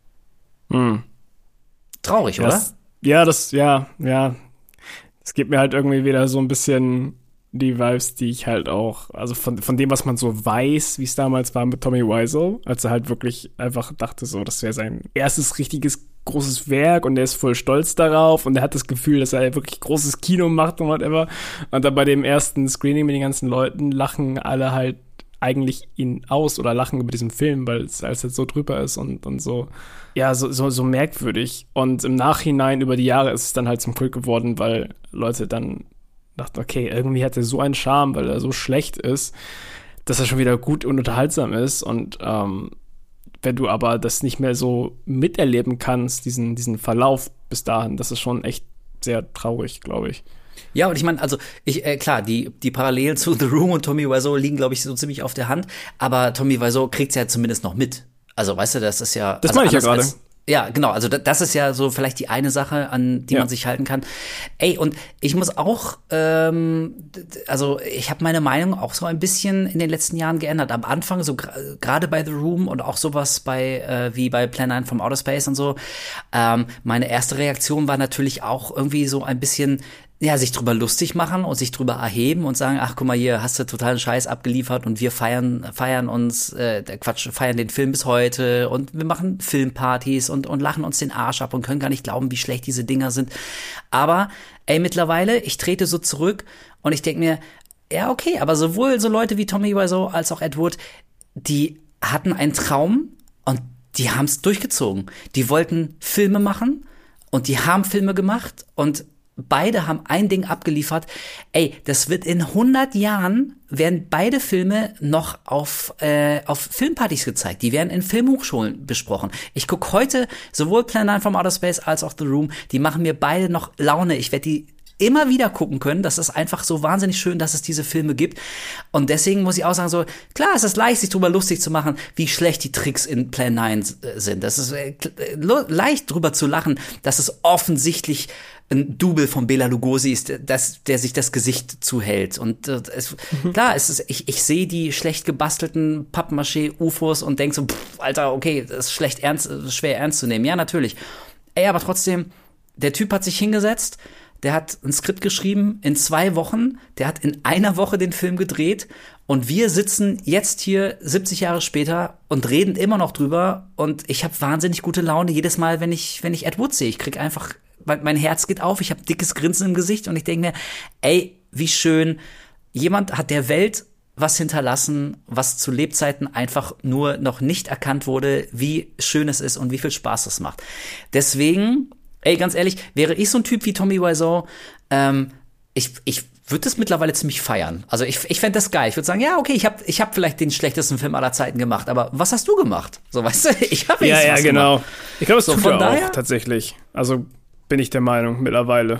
Hm. Traurig, ja, oder? Das, ja, das, ja, ja. Es gibt mir halt irgendwie wieder so ein bisschen die Vibes, die ich halt auch, also von, von dem, was man so weiß, wie es damals war mit Tommy Wiseau, als er halt wirklich einfach dachte so, das wäre sein erstes richtiges großes Werk und er ist voll stolz darauf und er hat das Gefühl, dass er wirklich großes Kino macht und whatever. Und dann bei dem ersten Screening mit den ganzen Leuten lachen alle halt eigentlich ihn aus oder lachen über diesen Film, weil es als jetzt so drüber ist und, und so, ja, so, so, so merkwürdig. Und im Nachhinein über die Jahre ist es dann halt zum Kult geworden, weil Leute dann dachten, okay, irgendwie hat er so einen Charme, weil er so schlecht ist, dass er schon wieder gut und unterhaltsam ist. Und ähm, wenn du aber das nicht mehr so miterleben kannst, diesen, diesen Verlauf bis dahin, das ist schon echt sehr traurig, glaube ich. Ja, und ich meine, also ich äh, klar, die die Parallelen zu The Room und Tommy Wiseau liegen, glaube ich, so ziemlich auf der Hand. Aber Tommy Wiseau kriegt's ja zumindest noch mit. Also, weißt du, das ist ja. Das also meine ich ja anders gerade. als- Ja, genau. Also da- das ist ja so vielleicht die eine Sache, an die Ja. man sich halten kann. Ey, und ich muss auch, ähm, d- d- also ich habe meine Meinung auch so ein bisschen in den letzten Jahren geändert. Am Anfang, so gra- gerade bei The Room und auch sowas bei äh, wie bei Plan neun from Outer Space und so. Ähm, meine erste Reaktion war natürlich auch irgendwie so ein bisschen, ja, sich drüber lustig machen und sich drüber erheben und sagen, ach, guck mal hier, hast du totalen Scheiß abgeliefert und wir feiern feiern uns, äh, Quatsch, feiern den Film bis heute und wir machen Filmpartys und und lachen uns den Arsch ab und können gar nicht glauben, wie schlecht diese Dinger sind. Aber, ey, mittlerweile, ich trete so zurück und ich denke mir, ja, okay, aber sowohl so Leute wie Tommy Wiseau als auch Ed Wood, die hatten einen Traum und die haben es durchgezogen. Die wollten Filme machen und die haben Filme gemacht und beide haben ein Ding abgeliefert. Ey, das wird in hundert Jahren, werden beide Filme noch auf, äh, auf Filmpartys gezeigt. Die werden in Filmhochschulen besprochen. Ich gucke heute sowohl Plan neun from Outer Space als auch The Room. Die machen mir beide noch Laune. Ich werde die immer wieder gucken können. Das ist einfach so wahnsinnig schön, dass es diese Filme gibt. Und deswegen muss ich auch sagen, so, klar, es ist leicht, sich drüber lustig zu machen, wie schlecht die Tricks in Plan neun sind. Das ist äh, leicht drüber zu lachen, dass es offensichtlich ein Double von Bela Lugosi ist, das, der sich das Gesicht zuhält. Und äh, es, mhm. klar, es ist, ich, ich sehe die schlecht gebastelten Pappmaché-U F Os und denke so, pff, Alter, okay, das ist schlecht ernst, schwer ernst zu nehmen. Ja, natürlich. Ey, aber trotzdem, der Typ hat sich hingesetzt, der hat ein Skript geschrieben in zwei Wochen, der hat in einer Woche den Film gedreht und wir sitzen jetzt hier siebzig Jahre später und reden immer noch drüber und ich habe wahnsinnig gute Laune jedes Mal, wenn ich wenn ich Ed Wood sehe. Ich krieg einfach, mein Herz geht auf, ich habe dickes Grinsen im Gesicht und ich denke mir, ey, wie schön, jemand hat der Welt was hinterlassen, was zu Lebzeiten einfach nur noch nicht erkannt wurde, wie schön es ist und wie viel Spaß es macht. Deswegen, ey, ganz ehrlich, wäre ich so ein Typ wie Tommy Wiseau, ähm, ich, ich würde das mittlerweile ziemlich feiern. Also ich, ich fände das geil. Ich würde sagen, ja, okay, ich habe ich hab vielleicht den schlechtesten Film aller Zeiten gemacht, aber was hast du gemacht? So, weißt du, ich habe ja, ja, was genau. gemacht. Ich glaube, es So, tut von er daher- auch tatsächlich. Also bin ich der Meinung mittlerweile.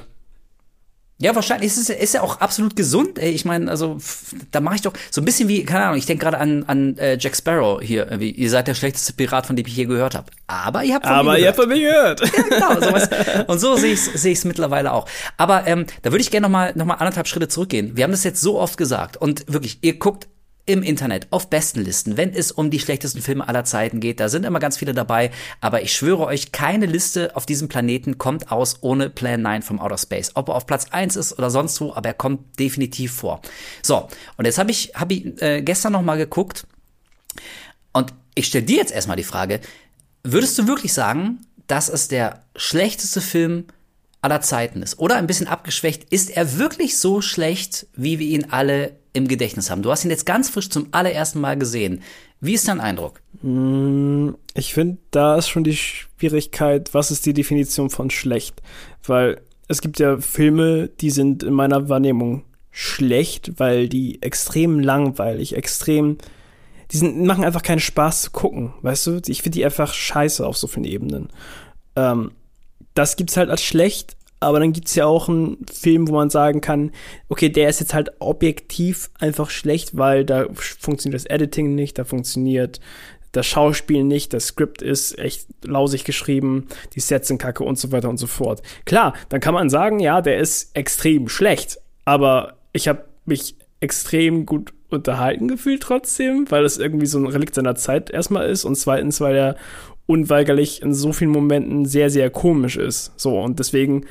Ja, wahrscheinlich ist es ist ja auch absolut gesund. Ey, ich meine, also f- da mache ich doch so ein bisschen wie, keine Ahnung, ich denke gerade an an äh, Jack Sparrow hier, wie ihr seid der schlechteste Pirat, von dem ich je gehört habe. Aber ihr habt von Aber mir ihr habt gehört. von mir gehört. Genau, so was. Und so sehe ich es sehe ich's mittlerweile auch. Aber ähm, da würde ich gerne noch mal noch mal anderthalb Schritte zurückgehen. Wir haben das jetzt so oft gesagt und wirklich, ihr guckt im Internet, auf Bestenlisten, wenn es um die schlechtesten Filme aller Zeiten geht. Da sind immer ganz viele dabei, aber ich schwöre euch, keine Liste auf diesem Planeten kommt aus ohne Plan neun from Outer Space. Ob er auf Platz eins ist oder sonst wo, aber er kommt definitiv vor. So, und jetzt habe ich, hab ich äh, gestern noch mal geguckt und ich stelle dir jetzt erstmal die Frage, würdest du wirklich sagen, dass es der schlechteste Film aller Zeiten ist? Oder ein bisschen abgeschwächt, ist er wirklich so schlecht, wie wir ihn alle im Gedächtnis haben? Du hast ihn jetzt ganz frisch zum allerersten Mal gesehen. Wie ist dein Eindruck? Ich finde, da ist schon die Schwierigkeit, was ist die Definition von schlecht? Weil es gibt ja Filme, die sind in meiner Wahrnehmung schlecht, weil die extrem langweilig, extrem, die sind, machen einfach keinen Spaß zu gucken, weißt du? Ich finde die einfach scheiße auf so vielen Ebenen. Ähm, das gibt's halt als schlecht, aber dann gibt's ja auch einen Film, wo man sagen kann, okay, der ist jetzt halt objektiv einfach schlecht, weil da funktioniert das Editing nicht, da funktioniert das Schauspiel nicht, das Skript ist echt lausig geschrieben, die Sets sind kacke und so weiter und so fort. Klar, dann kann man sagen, ja, der ist extrem schlecht, aber ich habe mich extrem gut unterhalten gefühlt trotzdem, weil es irgendwie so ein Relikt seiner Zeit erstmal ist und zweitens, weil er unweigerlich in so vielen Momenten sehr, sehr komisch ist. So, und deswegen,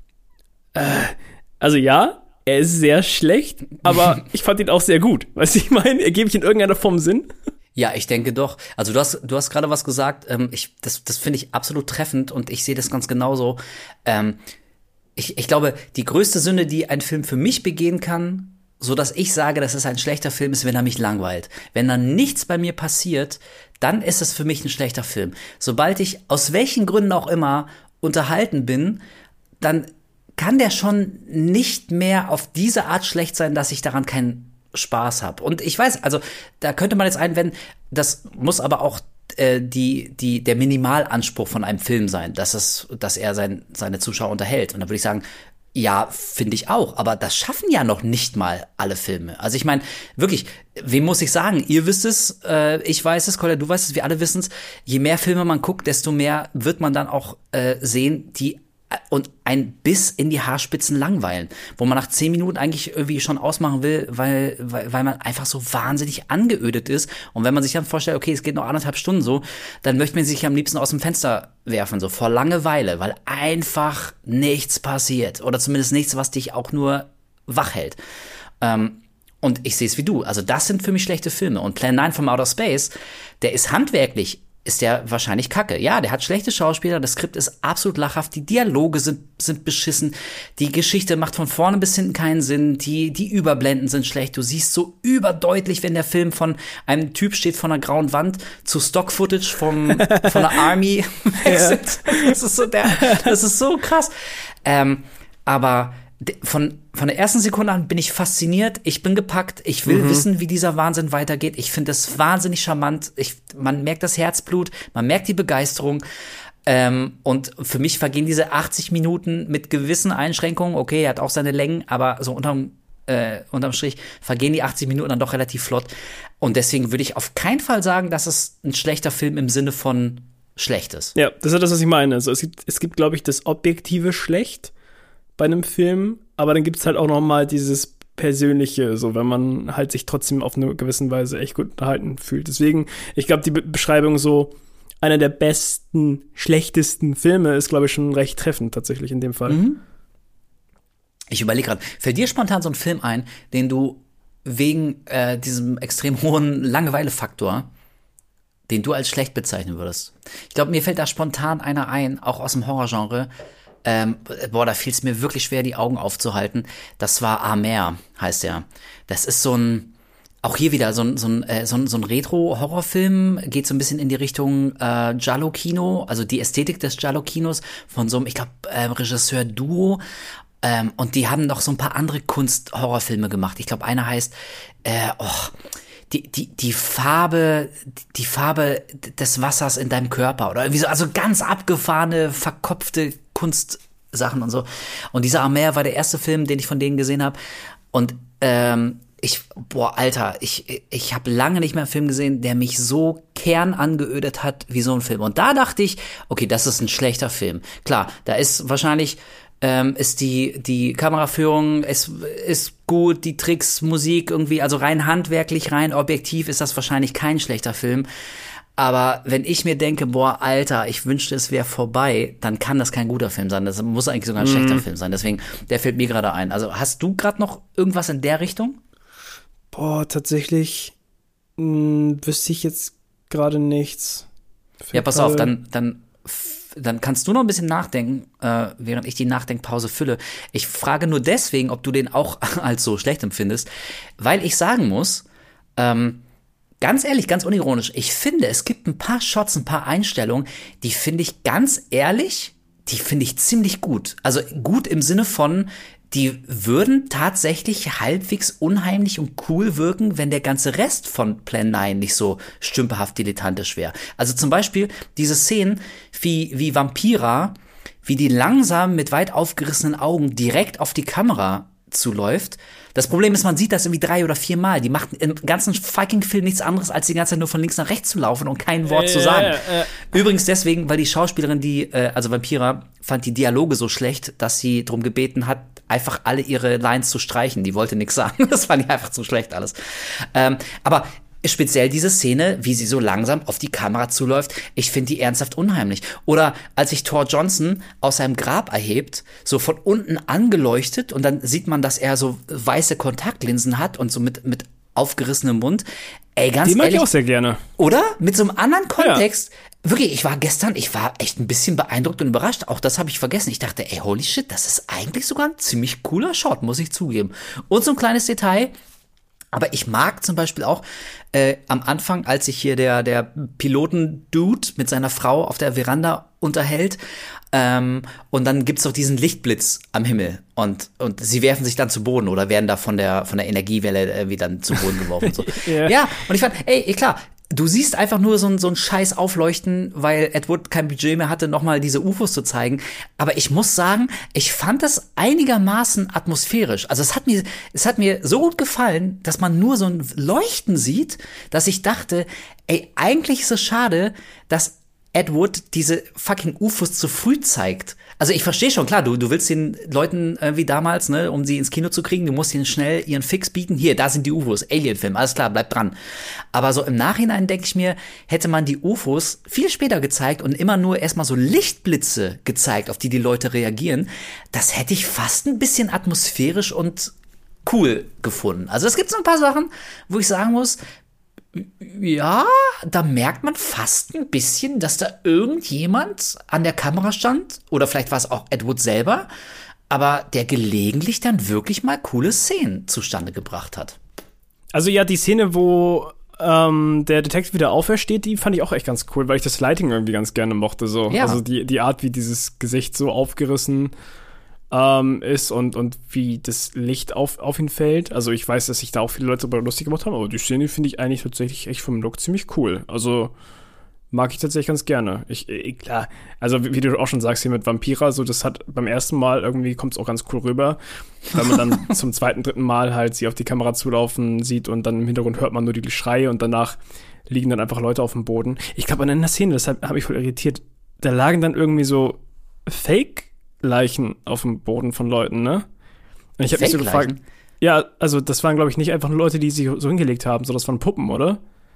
äh, also ja, er ist sehr schlecht, aber ich fand ihn auch sehr gut. Weißt du, ich meine, ergebe ich in irgendeiner Form Sinn? Ja, ich denke doch. Also du hast, du hast gerade was gesagt, ähm, ich, das, das finde ich absolut treffend und ich sehe das ganz genauso. Ähm, ich, ich glaube, die größte Sünde, die ein Film für mich begehen kann, so dass ich sage, dass es ein schlechter Film ist, wenn er mich langweilt. Wenn dann nichts bei mir passiert, dann ist es für mich ein schlechter Film. Sobald ich aus welchen Gründen auch immer unterhalten bin, dann kann der schon nicht mehr auf diese Art schlecht sein, dass ich daran keinen Spaß habe. Und ich weiß, also da könnte man jetzt einwenden, das muss aber auch äh, die die der Minimalanspruch von einem Film sein, dass es dass er sein, seine Zuschauer unterhält. Und da würde ich sagen, ja, finde ich auch, aber das schaffen ja noch nicht mal alle Filme. Also ich meine, wirklich, wem muss ich sagen? Ihr wisst es, äh, ich weiß es, Kolja, du weißt es, wir alle wissen es. Je mehr Filme man guckt, desto mehr wird man dann auch äh, sehen, die äh, und ein bis in die Haarspitzen langweilen, wo man nach zehn Minuten eigentlich irgendwie schon ausmachen will, weil, weil, weil man einfach so wahnsinnig angeödet ist. Und wenn man sich dann vorstellt, okay, es geht noch anderthalb Stunden so, dann möchte man sich am liebsten aus dem Fenster werfen, so vor Langeweile, weil einfach nichts passiert. Oder zumindest nichts, was dich auch nur wach hält. Ähm, und ich sehe es wie du. Also das sind für mich schlechte Filme. Und Plan neun from Outer Space, der ist handwerklich, ist der wahrscheinlich kacke. Ja, der hat schlechte Schauspieler, das Skript ist absolut lachhaft, die Dialoge sind sind beschissen, die Geschichte macht von vorne bis hinten keinen Sinn, die die Überblenden sind schlecht, du siehst so überdeutlich, wenn der Film von einem Typ steht von einer grauen Wand zu Stock-Footage vom, von der Army wechselt. Ja. Das ist so der, das ist so krass. Ähm, aber Von, von der ersten Sekunde an bin ich fasziniert, ich bin gepackt, ich will mhm. wissen, wie dieser Wahnsinn weitergeht. Ich finde es wahnsinnig charmant, ich, man merkt das Herzblut, man merkt die Begeisterung. Ähm, und für mich vergehen diese achtzig Minuten mit gewissen Einschränkungen. Okay, er hat auch seine Längen, aber so unterm, äh, unterm Strich vergehen die achtzig Minuten dann doch relativ flott. Und deswegen würde ich auf keinen Fall sagen, dass es ein schlechter Film im Sinne von schlecht ist. Ja, das ist das, was ich meine. Also es gibt, es gibt, glaube ich, das objektive Schlecht bei einem Film, aber dann gibt's halt auch noch mal dieses Persönliche, so wenn man halt sich trotzdem auf eine gewisse Weise echt gut unterhalten fühlt. Deswegen, ich glaube, die Be- Beschreibung so einer der besten, schlechtesten Filme ist, glaube ich, schon recht treffend tatsächlich in dem Fall. Mhm. Ich überlege gerade, fällt dir spontan so ein Film ein, den du wegen äh, diesem extrem hohen Langeweile-Faktor, den du als schlecht bezeichnen würdest? Ich glaube, mir fällt da spontan einer ein, auch aus dem Horrorgenre. Ähm, boah, da fiel es mir wirklich schwer, die Augen aufzuhalten. Das war Amer, heißt er. Das ist so ein, auch hier wieder so ein, so ein, äh, so ein, so ein Retro-Horrorfilm, geht so ein bisschen in die Richtung äh, Giallo-Kino, also die Ästhetik des Giallo-Kinos von so einem, ich glaube, äh, Regisseur-Duo. Ähm, und die haben noch so ein paar andere Kunst-Horrorfilme gemacht. Ich glaube, einer heißt, äh, oh, die, die, die Farbe, die Farbe des Wassers in deinem Körper oder irgendwie so, also ganz abgefahrene, verkopfte Kunstsachen und so. Und dieser Amer war der erste Film, den ich von denen gesehen habe. Und ähm, ich, boah, Alter, ich, ich habe lange nicht mehr einen Film gesehen, der mich so kernangeödet hat wie so ein Film. Und da dachte ich, okay, das ist ein schlechter Film. Klar, da ist wahrscheinlich ähm, ist die, die Kameraführung, ist, ist gut, die Tricks, Musik irgendwie, also rein handwerklich, rein objektiv ist das wahrscheinlich kein schlechter Film. Aber wenn ich mir denke, boah, Alter, ich wünschte, es wäre vorbei, dann kann das kein guter Film sein. Das muss eigentlich sogar ein mhm. schlechter Film sein. Deswegen, der fällt mir gerade ein. Also hast du gerade noch irgendwas in der Richtung? Boah, tatsächlich mh, wüsste ich jetzt gerade nichts. Fällt ja, pass auf, dann, dann dann kannst du noch ein bisschen nachdenken, äh, während ich die Nachdenkpause fülle. Ich frage nur deswegen, ob du den auch als so schlecht empfindest, weil ich sagen muss, ähm, ganz ehrlich, ganz unironisch, ich finde, es gibt ein paar Shots, ein paar Einstellungen, die finde ich ganz ehrlich, die finde ich ziemlich gut. Also gut im Sinne von, die würden tatsächlich halbwegs unheimlich und cool wirken, wenn der ganze Rest von Plan neun nicht so stümperhaft dilettantisch wäre. Also zum Beispiel diese Szenen wie, wie Vampira, wie die langsam mit weit aufgerissenen Augen direkt auf die Kamera zuläuft. Das Problem ist, man sieht das irgendwie drei oder vier Mal. Die macht im ganzen fucking Film nichts anderes, als die ganze Zeit nur von links nach rechts zu laufen und kein Wort äh, zu sagen. Äh, äh. Übrigens deswegen, weil die Schauspielerin, die, äh, also Vampira, fand die Dialoge so schlecht, dass sie darum gebeten hat, einfach alle ihre Lines zu streichen. Die wollte nichts sagen. Das fand ich einfach zu schlecht alles. Ähm, aber speziell diese Szene, wie sie so langsam auf die Kamera zuläuft, ich finde die ernsthaft unheimlich. Oder als sich Thor Johnson aus seinem Grab erhebt, so von unten angeleuchtet und dann sieht man, dass er so weiße Kontaktlinsen hat und so mit, mit aufgerissenem Mund. Ey, ganz die mag ehrlich, ich auch sehr gerne. Oder? Mit so einem anderen Kontext. Ja. Wirklich, ich war gestern, ich war echt ein bisschen beeindruckt und überrascht. Auch das habe ich vergessen. Ich dachte, ey, holy shit, das ist eigentlich sogar ein ziemlich cooler Shot, muss ich zugeben. Und so ein kleines Detail. Aber ich mag zum Beispiel auch äh, am Anfang, als sich hier der der Piloten-Dude mit seiner Frau auf der Veranda unterhält, ähm, und dann gibt's doch diesen Lichtblitz am Himmel und und sie werfen sich dann zu Boden oder werden da von der von der Energiewelle irgendwie dann zu Boden geworfen und so. yeah. Ja, und ich fand, ey, klar, du siehst einfach nur so ein, so ein scheiß Aufleuchten, weil Ed Wood kein Budget mehr hatte, nochmal diese U F Os zu zeigen. Aber ich muss sagen, ich fand das einigermaßen atmosphärisch. Also es hat mir, es hat mir so gut gefallen, dass man nur so ein Leuchten sieht, dass ich dachte, ey, eigentlich ist es schade, dass Ed Wood diese fucking U F Os zu früh zeigt. Also ich verstehe schon, klar, du, du willst den Leuten äh, wie damals, ne, um sie ins Kino zu kriegen, du musst ihnen schnell ihren Fix bieten. Hier, da sind die U F Os, Alien-Film, alles klar, bleib dran. Aber so im Nachhinein denke ich mir, hätte man die U F Os viel später gezeigt und immer nur erstmal so Lichtblitze gezeigt, auf die die Leute reagieren, das hätte ich fast ein bisschen atmosphärisch und cool gefunden. Also es gibt so ein paar Sachen, wo ich sagen muss, ja, da merkt man fast ein bisschen, dass da irgendjemand an der Kamera stand. Oder vielleicht war es auch Ed Wood selber. Aber der gelegentlich dann wirklich mal coole Szenen zustande gebracht hat. Also ja, die Szene, wo ähm, der Detective wieder aufersteht, die fand ich auch echt ganz cool, weil ich das Lighting irgendwie ganz gerne mochte. So. Ja. Also die, die Art, wie dieses Gesicht so aufgerissen Ähm, ist und, und wie das Licht auf, auf ihn fällt. Also ich weiß, dass sich da auch viele Leute darüber lustig gemacht haben, aber die Szene finde ich eigentlich tatsächlich echt vom Look ziemlich cool. Also mag ich tatsächlich ganz gerne. Ich, ich klar, also wie, wie du auch schon sagst, hier mit Vampira, so das hat beim ersten Mal irgendwie kommt es auch ganz cool rüber, weil man dann zum zweiten, dritten Mal halt sie auf die Kamera zulaufen sieht und dann im Hintergrund hört man nur die Schreie und danach liegen dann einfach Leute auf dem Boden. Ich glaube, an einer Szene, deshalb habe ich voll irritiert, da lagen dann irgendwie so Fake Leichen auf dem Boden von Leuten, ne? Und ich habe mich so gefragt, ja, also das waren, glaube ich, nicht einfach nur Leute, die sich so hingelegt haben, sondern das waren Puppen, oder?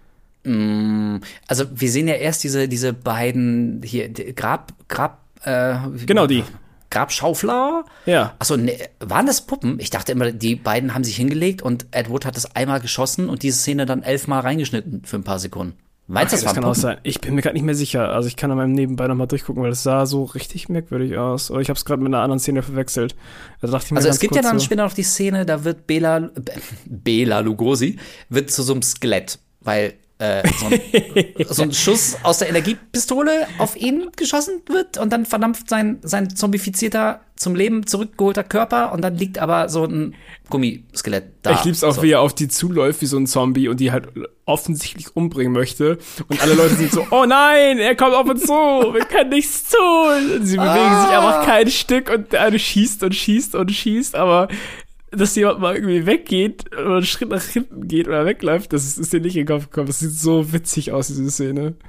Mm, also wir sehen ja erst diese diese beiden hier die Grab Grab äh, genau die Grabschaufler. Ja. Achso, ne, waren das Puppen? Ich dachte immer, die beiden haben sich hingelegt und Ed Wood hat das einmal geschossen und diese Szene dann elfmal reingeschnitten für ein paar Sekunden. Meinst du, okay, das, das kann Puppen? auch sein. Ich bin mir gerade nicht mehr sicher. Also ich kann an meinem Nebenbei nochmal durchgucken, weil das sah so richtig merkwürdig aus. Oder ich habe es gerade mit einer anderen Szene verwechselt. Da dachte ich mir also es gibt ja dann so später noch die Szene, da wird Bela, Bela Lugosi wird zu so einem Skelett, weil äh, so, ein, so ein Schuss aus der Energiepistole auf ihn geschossen wird und dann verdampft sein, sein zombifizierter, zum Leben zurückgeholter Körper und dann liegt aber so ein Gummiskelett da. Ich lieb's auch, so. Wie er auf die zuläuft wie so ein Zombie und die halt offensichtlich umbringen möchte und alle Leute sind so, oh nein, er kommt auf uns zu, wir können nichts tun. Und sie bewegen ah. sich einfach kein Stück und der eine schießt und schießt und schießt, aber dass jemand mal irgendwie weggeht oder einen Schritt nach hinten geht oder wegläuft, das ist, ist dir nicht in den Kopf gekommen. Das sieht so witzig aus, diese Szene.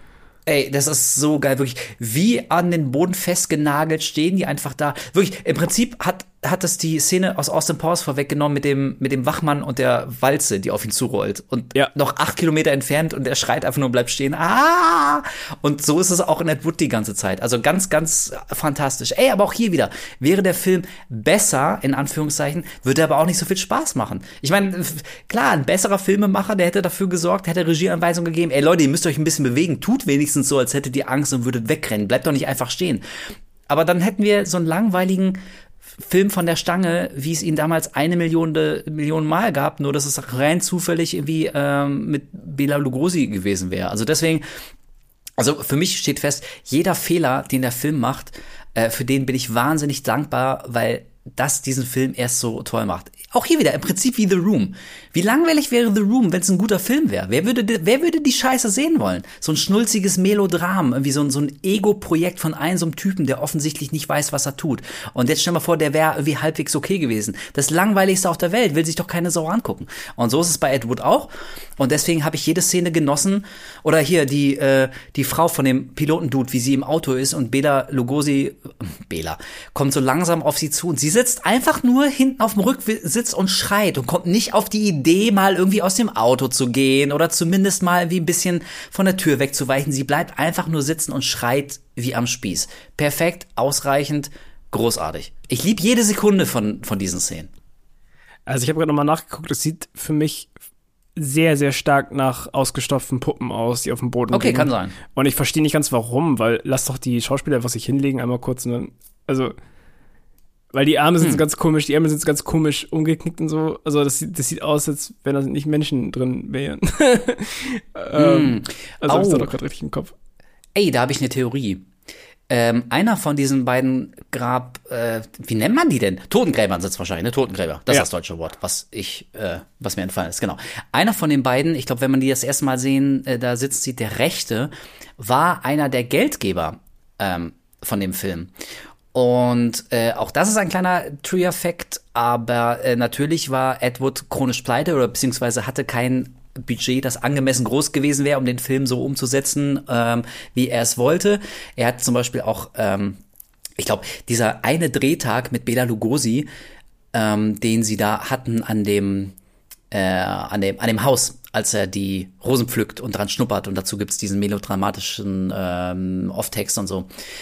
Ey, das ist so geil, wirklich. Wie an den Boden festgenagelt stehen die einfach da. Wirklich, im Prinzip hat hat es die Szene aus Austin Powers vorweggenommen mit dem mit dem Wachmann und der Walze, die auf ihn zurollt. Und ja. noch acht Kilometer entfernt und er schreit einfach nur und bleibt stehen. Ah! Und so ist es auch in Ed Wood die ganze Zeit. Also ganz, ganz fantastisch. Ey, aber auch hier wieder, wäre der Film besser, in Anführungszeichen, würde er aber auch nicht so viel Spaß machen. Ich meine, klar, ein besserer Filmemacher, der hätte dafür gesorgt, hätte Regieanweisungen gegeben. Ey Leute, ihr müsst euch ein bisschen bewegen. Tut wenigstens so, als hättet ihr Angst und würdet wegrennen. Bleibt doch nicht einfach stehen. Aber dann hätten wir so einen langweiligen Film von der Stange, wie es ihn damals eine Million, Million Mal gab, nur dass es rein zufällig irgendwie ähm, mit Bela Lugosi gewesen wäre. Also deswegen, also für mich steht fest, jeder Fehler, den der Film macht, äh, für den bin ich wahnsinnig dankbar, weil das diesen Film erst so toll macht. Auch hier wieder, im Prinzip wie The Room. Wie langweilig wäre The Room, wenn es ein guter Film wäre? Wer würde, wer würde die Scheiße sehen wollen? So ein schnulziges Melodram, irgendwie so ein, so ein Ego-Projekt von einem so einem Typen, der offensichtlich nicht weiß, was er tut. Und jetzt stell mal vor, der wäre irgendwie halbwegs okay gewesen. Das Langweiligste auf der Welt, will sich doch keine Sau angucken. Und so ist es bei Ed Wood auch. Und deswegen habe ich jede Szene genossen. Oder hier, die, äh, die Frau von dem Pilotendude, wie sie im Auto ist und Bela Lugosi, äh, Bela, kommt so langsam auf sie zu und sie sitzt einfach nur hinten auf dem Rücksitz und schreit und kommt nicht auf die Idee, mal irgendwie aus dem Auto zu gehen oder zumindest mal wie ein bisschen von der Tür wegzuweichen. Sie bleibt einfach nur sitzen und schreit wie am Spieß. Perfekt, ausreichend, großartig. Ich liebe jede Sekunde von, von diesen Szenen. Also ich habe gerade nochmal nachgeguckt, es sieht für mich sehr, sehr stark nach ausgestopften Puppen aus, die auf dem Boden Okay, liegen. kann sein. Und ich verstehe nicht ganz warum, weil lass doch die Schauspieler einfach sich hinlegen, einmal kurz und dann, also weil die Arme sind Hm. so ganz komisch, die Arme sind so ganz komisch umgeknickt und so. Also das sieht, das sieht aus, als wenn da nicht Menschen drin wären. ähm, also Au. hab ich da doch gerade richtig im Kopf. Ey, da habe ich eine Theorie. Ähm, einer von diesen beiden Grab, äh, wie nennt man die denn? Totengräbern sitzt wahrscheinlich, ne? Totengräber. Das Ja. ist das deutsche Wort, was ich, äh, was mir entfallen ist, genau. Einer von den beiden, ich glaube, wenn man die das erste Mal sehen, äh, da sitzt sie, der Rechte, war einer der Geldgeber ähm, von dem Film. Und äh, auch das ist ein kleiner Trivia-Fact, aber äh, natürlich war Ed Wood chronisch pleite oder beziehungsweise hatte kein Budget, das angemessen groß gewesen wäre, um den Film so umzusetzen, ähm, wie er es wollte. Er hat zum Beispiel auch, ähm, ich glaube, dieser eine Drehtag mit Bela Lugosi, ähm, den sie da hatten an dem, äh, an dem, an dem Haus, als er die Rosen pflückt und dran schnuppert und dazu gibt's diesen melodramatischen ähm, Off-Text und so.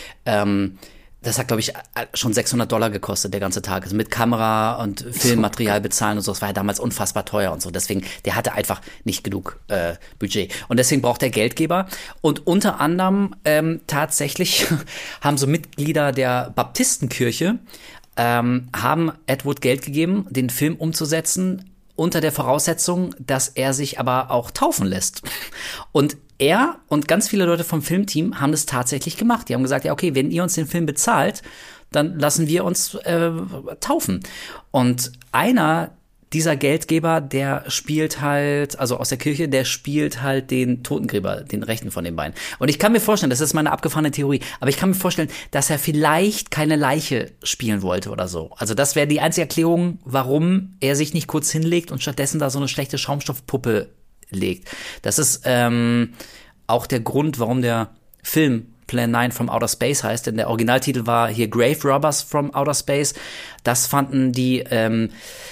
Ähm, Das hat, glaube ich, schon sechshundert Dollar gekostet, der ganze Tag. Also mit Kamera und Filmmaterial bezahlen und so. Das war ja damals unfassbar teuer und so. Deswegen, der hatte einfach nicht genug äh, Budget. Und deswegen braucht er Geldgeber. Und unter anderem ähm, tatsächlich haben so Mitglieder der Baptistenkirche ähm, haben Ed Wood Geld gegeben, den Film umzusetzen, unter der Voraussetzung, dass er sich aber auch taufen lässt. Und er und ganz viele Leute vom Filmteam haben das tatsächlich gemacht. Die haben gesagt, ja okay, wenn ihr uns den Film bezahlt, dann lassen wir uns äh, taufen. Und einer dieser Geldgeber, der spielt halt, also aus der Kirche, der spielt halt den Totengräber, den Rechten von den beiden. Und ich kann mir vorstellen, das ist meine abgefahrene Theorie, aber ich kann mir vorstellen, dass er vielleicht keine Leiche spielen wollte oder so. Also das wäre die einzige Erklärung, warum er sich nicht kurz hinlegt und stattdessen da so eine schlechte Schaumstoffpuppe legt. Das ist ähm, auch der Grund, warum der Film Plan neun from Outer Space heißt, denn der Originaltitel war hier Grave Robbers from Outer Space. Das fanden die ähm,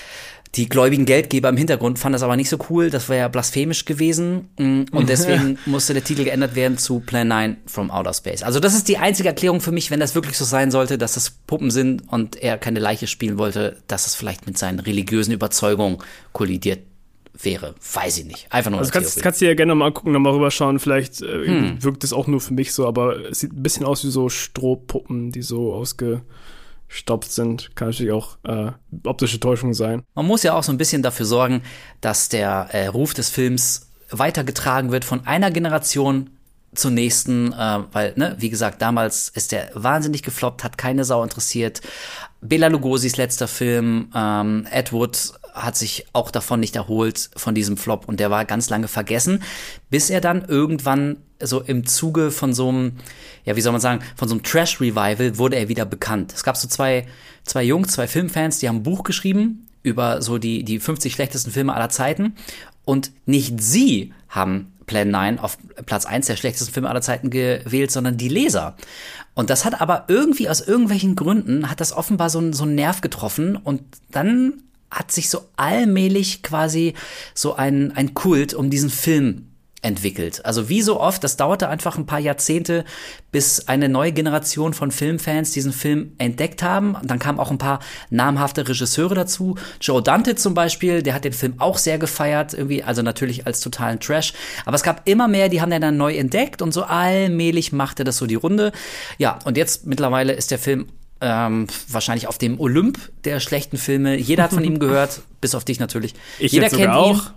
die gläubigen Geldgeber im Hintergrund, fanden das aber nicht so cool, das wäre ja blasphemisch gewesen und deswegen musste der Titel geändert werden zu Plan neun from Outer Space. Also das ist die einzige Erklärung für mich, wenn das wirklich so sein sollte, dass das Puppen sind und er keine Leiche spielen wollte, dass es vielleicht mit seinen religiösen Überzeugungen kollidiert wäre. Weiß ich nicht. Einfach nur Also eine kannst, Theorie. kannst du dir gerne nochmal angucken, nochmal rüberschauen. Vielleicht äh, Hm. wirkt es auch nur für mich so, aber es sieht ein bisschen aus wie so Strohpuppen, die so ausgestopft sind. Kann natürlich auch äh, optische Täuschung sein. Man muss ja auch so ein bisschen dafür sorgen, dass der äh, Ruf des Films weitergetragen wird von einer Generation zur nächsten, äh, weil, ne, wie gesagt, damals ist der wahnsinnig gefloppt, hat keine Sau interessiert. Bela Lugosis letzter Film, ähm, Ed Wood hat sich auch davon nicht erholt, von diesem Flop, und der war ganz lange vergessen, bis er dann irgendwann so im Zuge von so einem, ja, wie soll man sagen, von so einem Trash-Revival wurde er wieder bekannt. Es gab so zwei, zwei Jungs, zwei Filmfans, die haben ein Buch geschrieben über so die, die fünfzig schlechtesten Filme aller Zeiten, und nicht sie haben Plan neun auf Platz eins der schlechtesten Filme aller Zeiten gewählt, sondern Die Leser. Und das hat aber irgendwie aus irgendwelchen Gründen, hat das offenbar so, so einen Nerv getroffen und dann hat sich so allmählich quasi so ein, ein Kult um diesen Film entwickelt. Also wie so oft, das dauerte einfach ein paar Jahrzehnte, bis eine neue Generation von Filmfans diesen Film entdeckt haben. Und dann kamen auch ein paar namhafte Regisseure dazu. Joe Dante zum Beispiel, der hat den Film auch sehr gefeiert, irgendwie, also natürlich als totalen Trash. Aber es gab immer mehr, die haben den dann neu entdeckt und so allmählich machte das so die Runde. Ja, und jetzt mittlerweile ist der Film ähm, wahrscheinlich auf dem Olymp der schlechten Filme. Jeder hat von ihm gehört, bis auf dich natürlich. Ich Jeder jetzt sogar kennt auch. ihn.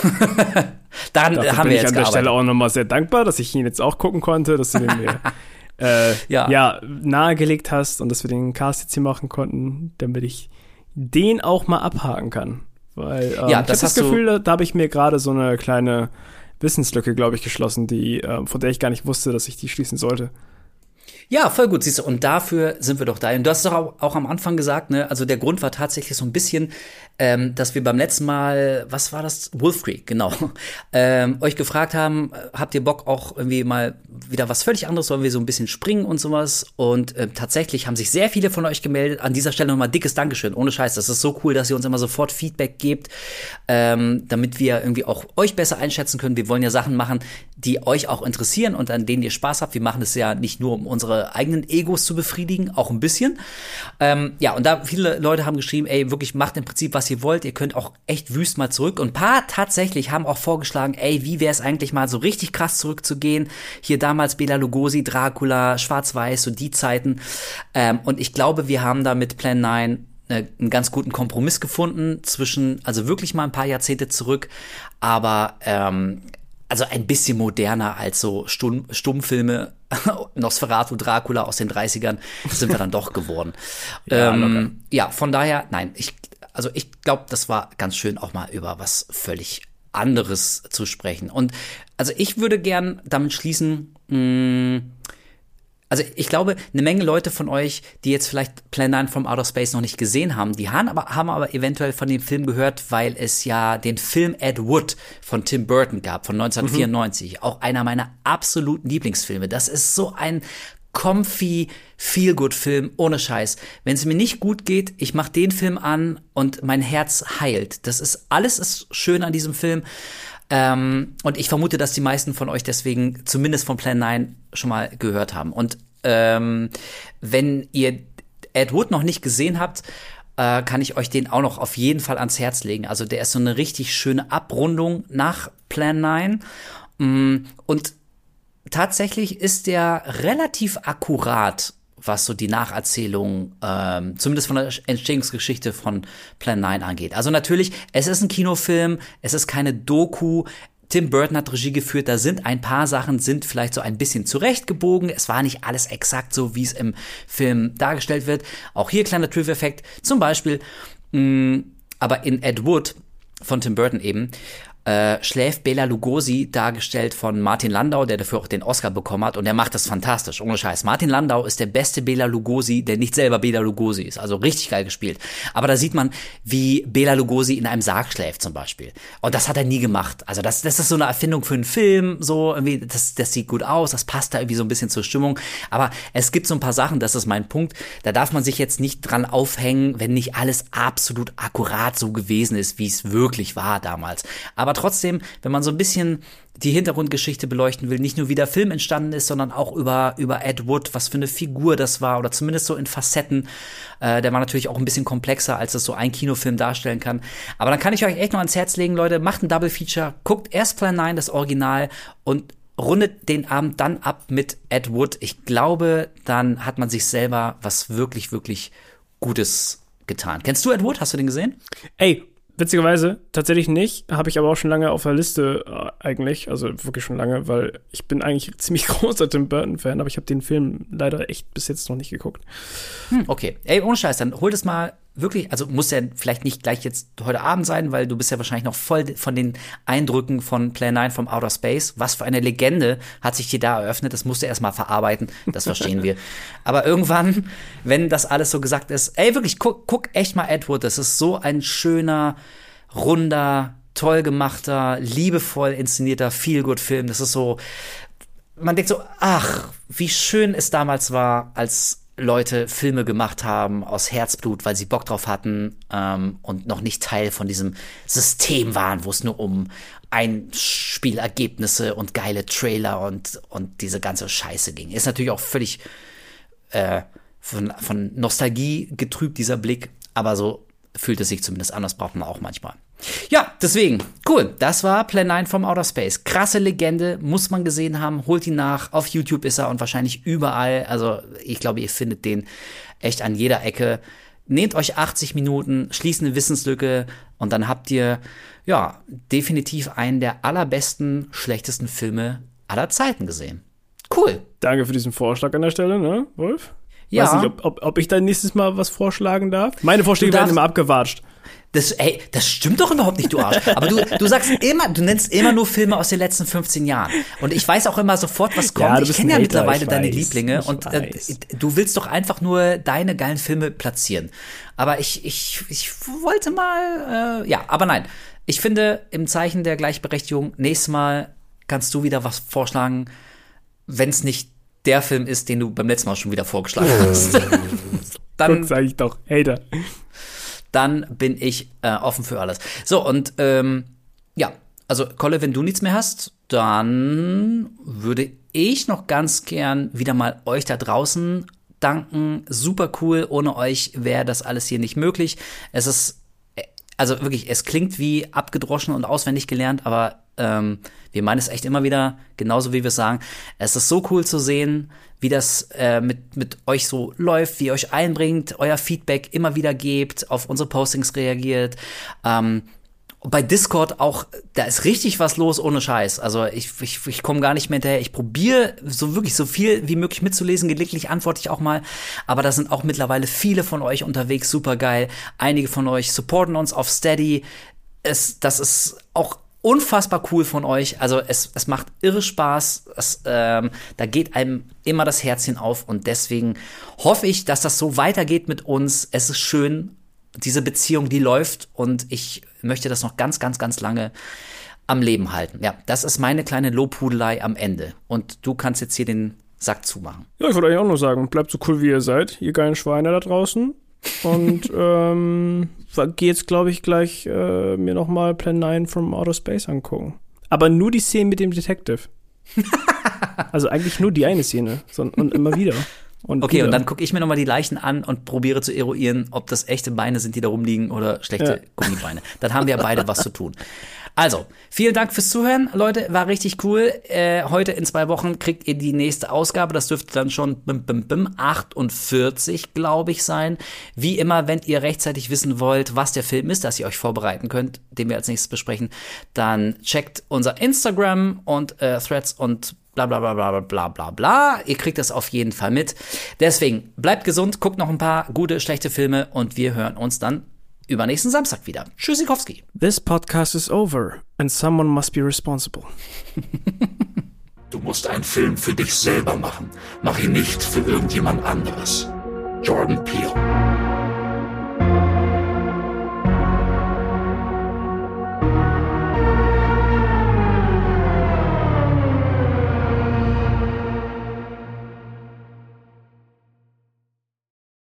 Daran Dafür haben bin wir ich jetzt an der gearbeitet. Stelle auch nochmal sehr dankbar, dass ich ihn jetzt auch gucken konnte, dass du den mir äh, Ja. ja. nahegelegt hast und dass wir den Cast jetzt hier machen konnten, damit ich den auch mal abhaken kann. Weil ähm, Ja, ich das habe das hast du- Gefühl, da, da habe ich mir gerade so eine kleine Wissenslücke, glaube ich, geschlossen, die ähm, von der ich gar nicht wusste, dass ich die schließen sollte. Ja, voll gut, siehst du. Und dafür sind wir doch da. Und du hast doch auch, auch am Anfang gesagt, ne, also der Grund war tatsächlich so ein bisschen, ähm, dass wir beim letzten Mal, was war das? Wolf Creek, genau, ähm, euch gefragt haben, habt ihr Bock auch irgendwie mal wieder was völlig anderes, sollen wir so ein bisschen springen und sowas. Und äh, tatsächlich haben sich sehr viele von euch gemeldet. An dieser Stelle nochmal dickes Dankeschön. Ohne Scheiß, das ist so cool, dass ihr uns immer sofort Feedback gebt, ähm, damit wir irgendwie auch euch besser einschätzen können. Wir wollen ja Sachen machen, die euch auch interessieren und an denen ihr Spaß habt. Wir machen es ja nicht nur, um unsere eigenen Egos zu befriedigen, auch ein bisschen. Ähm, ja, und da viele Leute haben geschrieben, ey, wirklich macht im Prinzip, was ihr wollt. Ihr könnt auch echt wüst mal zurück. Und ein paar tatsächlich haben auch vorgeschlagen, ey, wie wäre es eigentlich mal so richtig krass zurückzugehen? Hier damals Bela Lugosi, Dracula, Schwarz-Weiß, so die Zeiten. Ähm, und ich glaube, wir haben da mit Plan neun einen ganz guten Kompromiss gefunden zwischen, also wirklich mal ein paar Jahrzehnte zurück, aber ähm, also ein bisschen moderner als so Stumm, Stummfilme, Nosferatu, Dracula aus den dreißigern sind wir dann doch geworden. Ja, ähm, ja, von daher, nein, ich, also ich glaube, das war ganz schön, auch mal über was völlig anderes zu sprechen. Und also ich würde gern damit schließen, mh, also ich glaube, eine Menge Leute von euch, die jetzt vielleicht Plan neun from Outer Space noch nicht gesehen haben, die haben aber, haben aber eventuell von dem Film gehört, weil es ja den Film Ed Wood von Tim Burton gab, von neunzehnhundertvierundneunzig. Mhm. Auch einer meiner absoluten Lieblingsfilme. Das ist so ein comfy Feel-Good-Film, ohne Scheiß. Wenn es mir nicht gut geht, ich mach den Film an und mein Herz heilt. Das ist, alles ist schön an diesem Film. Ähm, und ich vermute, dass die meisten von euch deswegen zumindest von Plan neun schon mal gehört haben. Und ähm, wenn ihr Ed Wood noch nicht gesehen habt, äh, kann ich euch den auch noch auf jeden Fall ans Herz legen. Also der ist so eine richtig schöne Abrundung nach Plan neun. Und tatsächlich ist der relativ akkurat, was so die Nacherzählung, ähm, zumindest von der Entstehungsgeschichte von Plan neun angeht. Also natürlich, es ist ein Kinofilm, es ist keine Doku. Tim Burton hat Regie geführt, da sind ein paar Sachen, sind vielleicht so ein bisschen zurechtgebogen. Es war nicht alles exakt so, wie es im Film dargestellt wird. Auch hier kleiner Trivia-Effekt, zum Beispiel, mh, aber in Ed Wood von Tim Burton eben, Äh, schläft Bela Lugosi, dargestellt von Martin Landau, der dafür auch den Oscar bekommen hat, und der macht das fantastisch, ohne Scheiß. Martin Landau ist der beste Bela Lugosi, der nicht selber Bela Lugosi ist, also richtig geil gespielt. Aber da sieht man, wie Bela Lugosi in einem Sarg schläft zum Beispiel. Und das hat er nie gemacht. Also das, das ist so eine Erfindung für einen Film, so irgendwie, das, das sieht gut aus, das passt da irgendwie so ein bisschen zur Stimmung. Aber es gibt so ein paar Sachen, das ist mein Punkt, da darf man sich jetzt nicht dran aufhängen, wenn nicht alles absolut akkurat so gewesen ist, wie es wirklich war damals. Aber trotzdem, wenn man so ein bisschen die Hintergrundgeschichte beleuchten will, nicht nur wie der Film entstanden ist, sondern auch über über Ed Wood, was für eine Figur das war, oder zumindest so in Facetten. Äh, der war natürlich auch ein bisschen komplexer, als das so ein Kinofilm darstellen kann. Aber dann kann ich euch echt noch ans Herz legen, Leute, macht ein Double Feature, guckt erst Plan neun, das Original, und rundet den Abend dann ab mit Ed Wood. Ich glaube, dann hat man sich selber was wirklich, wirklich Gutes getan. Kennst du Ed Wood? Hast du den gesehen? Ey, witzigerweise tatsächlich nicht, habe ich aber auch schon lange auf der Liste äh, eigentlich, also wirklich schon lange, weil ich bin eigentlich ziemlich großer Tim Burton-Fan, aber ich habe den Film leider echt bis jetzt noch nicht geguckt. Hm, okay, ey, ohne Scheiß, dann hol das mal wirklich, also muss ja vielleicht nicht gleich jetzt heute Abend sein, weil du bist ja wahrscheinlich noch voll von den Eindrücken von Plan neun vom Outer Space. Was für eine Legende hat sich dir da eröffnet, das musst du erst mal verarbeiten, das verstehen wir. Aber irgendwann, wenn das alles so gesagt ist, ey, wirklich, guck, guck echt mal Ed Wood, das ist so ein schöner, runder, toll gemachter, liebevoll inszenierter Feel-Good-Film. Das ist so, man denkt so, ach, wie schön es damals war, als Leute Filme gemacht haben aus Herzblut, weil sie Bock drauf hatten ähm, und noch nicht Teil von diesem System waren, wo es nur um Einspielergebnisse und geile Trailer und, und diese ganze Scheiße ging. Ist natürlich auch völlig äh, von, von Nostalgie getrübt, dieser Blick, aber so fühlt es sich zumindest an, das braucht man auch manchmal. Ja, deswegen, cool, das war Plan neun from Outer Space. Krasse Legende, muss man gesehen haben, holt ihn nach, auf YouTube ist er und wahrscheinlich überall, also ich glaube, ihr findet den echt an jeder Ecke. Nehmt euch achtzig Minuten, schließt eine Wissenslücke und dann habt ihr, ja, definitiv einen der allerbesten, schlechtesten Filme aller Zeiten gesehen. Cool. Danke für diesen Vorschlag an der Stelle, ne, Wolf? Ja. Weiß nicht, ob, ob, ob ich dann nächstes Mal was vorschlagen darf. Meine Vorschläge werden immer abgewatscht. Das, ey, das stimmt doch überhaupt nicht, du Arsch. Aber du, du sagst immer, du nennst immer nur Filme aus den letzten fünfzehn Jahren. Und ich weiß auch immer sofort, was kommt. Ja, ich kenne ja mittlerweile ich deine weiß, Lieblinge und äh, du willst doch einfach nur deine geilen Filme platzieren. Aber ich, ich, ich wollte mal, äh, ja, aber nein. Ich finde, im Zeichen der Gleichberechtigung, nächstes Mal kannst du wieder was vorschlagen, wenn es nicht der Film ist, den du beim letzten Mal schon wieder vorgeschlagen hast. Dann sag ich doch, Hater. Dann bin ich äh, offen für alles. So, und ähm, ja, also Kolle, wenn du nichts mehr hast, dann würde ich noch ganz gern wieder mal euch da draußen danken. Super cool, ohne euch wäre das alles hier nicht möglich. Es ist, also wirklich, es klingt wie abgedroschen und auswendig gelernt, aber ähm, wir meinen es echt immer wieder, genauso wie wir es sagen. Es ist so cool zu sehen, wie das äh, mit, mit euch so läuft, wie ihr euch einbringt, euer Feedback immer wieder gebt, auf unsere Postings reagiert. Ähm, bei Discord auch, da ist richtig was los ohne Scheiß. Also ich, ich, ich komme gar nicht mehr hinterher. Ich probiere so wirklich so viel wie möglich mitzulesen. Gelegentlich antworte ich auch mal. Aber da sind auch mittlerweile viele von euch unterwegs. Super geil. Einige von euch supporten uns auf Steady. Es, das ist auch unfassbar cool von euch. Also es, es macht irre Spaß. Es, ähm, da geht einem immer das Herzchen auf. Und deswegen hoffe ich, dass das so weitergeht mit uns. Es ist schön, diese Beziehung, die läuft. Und ich möchte das noch ganz, ganz, ganz lange am Leben halten. Ja, das ist meine kleine Lobhudelei am Ende. Und du kannst jetzt hier den Sack zumachen. Ja, ich wollte eigentlich auch nur sagen, bleibt so cool, wie ihr seid, ihr geilen Schweine da draußen. Und ähm, gehe jetzt, glaube ich, gleich äh, mir noch mal Plan neun from Outer Space angucken. Aber nur die Szene mit dem Detective. Also eigentlich nur die eine Szene. Sondern, und immer wieder. Und okay, wieder. Und dann gucke ich mir noch mal die Leichen an und probiere zu eruieren, ob das echte Beine sind, die da rumliegen oder schlechte ja. Gummibeine. Dann haben wir beide was zu tun. Also, vielen Dank fürs Zuhören, Leute, war richtig cool. Äh, heute in zwei Wochen kriegt ihr die nächste Ausgabe, das dürfte dann schon bim, bim, bim, achtundvierzig, glaube ich, sein. Wie immer, wenn ihr rechtzeitig wissen wollt, was der Film ist, dass ihr euch vorbereiten könnt, den wir als nächstes besprechen, dann checkt unser Instagram und äh, Threads und bla bla bla bla bla bla bla. Ihr kriegt das auf jeden Fall mit. Deswegen, bleibt gesund, guckt noch ein paar gute, schlechte Filme und wir hören uns dann übernächsten Samstag wieder. Tschüssikowski. This podcast is over and someone must be responsible. Du musst einen Film für dich selber machen. Mach ihn nicht für irgendjemand anderes. Jordan Peele.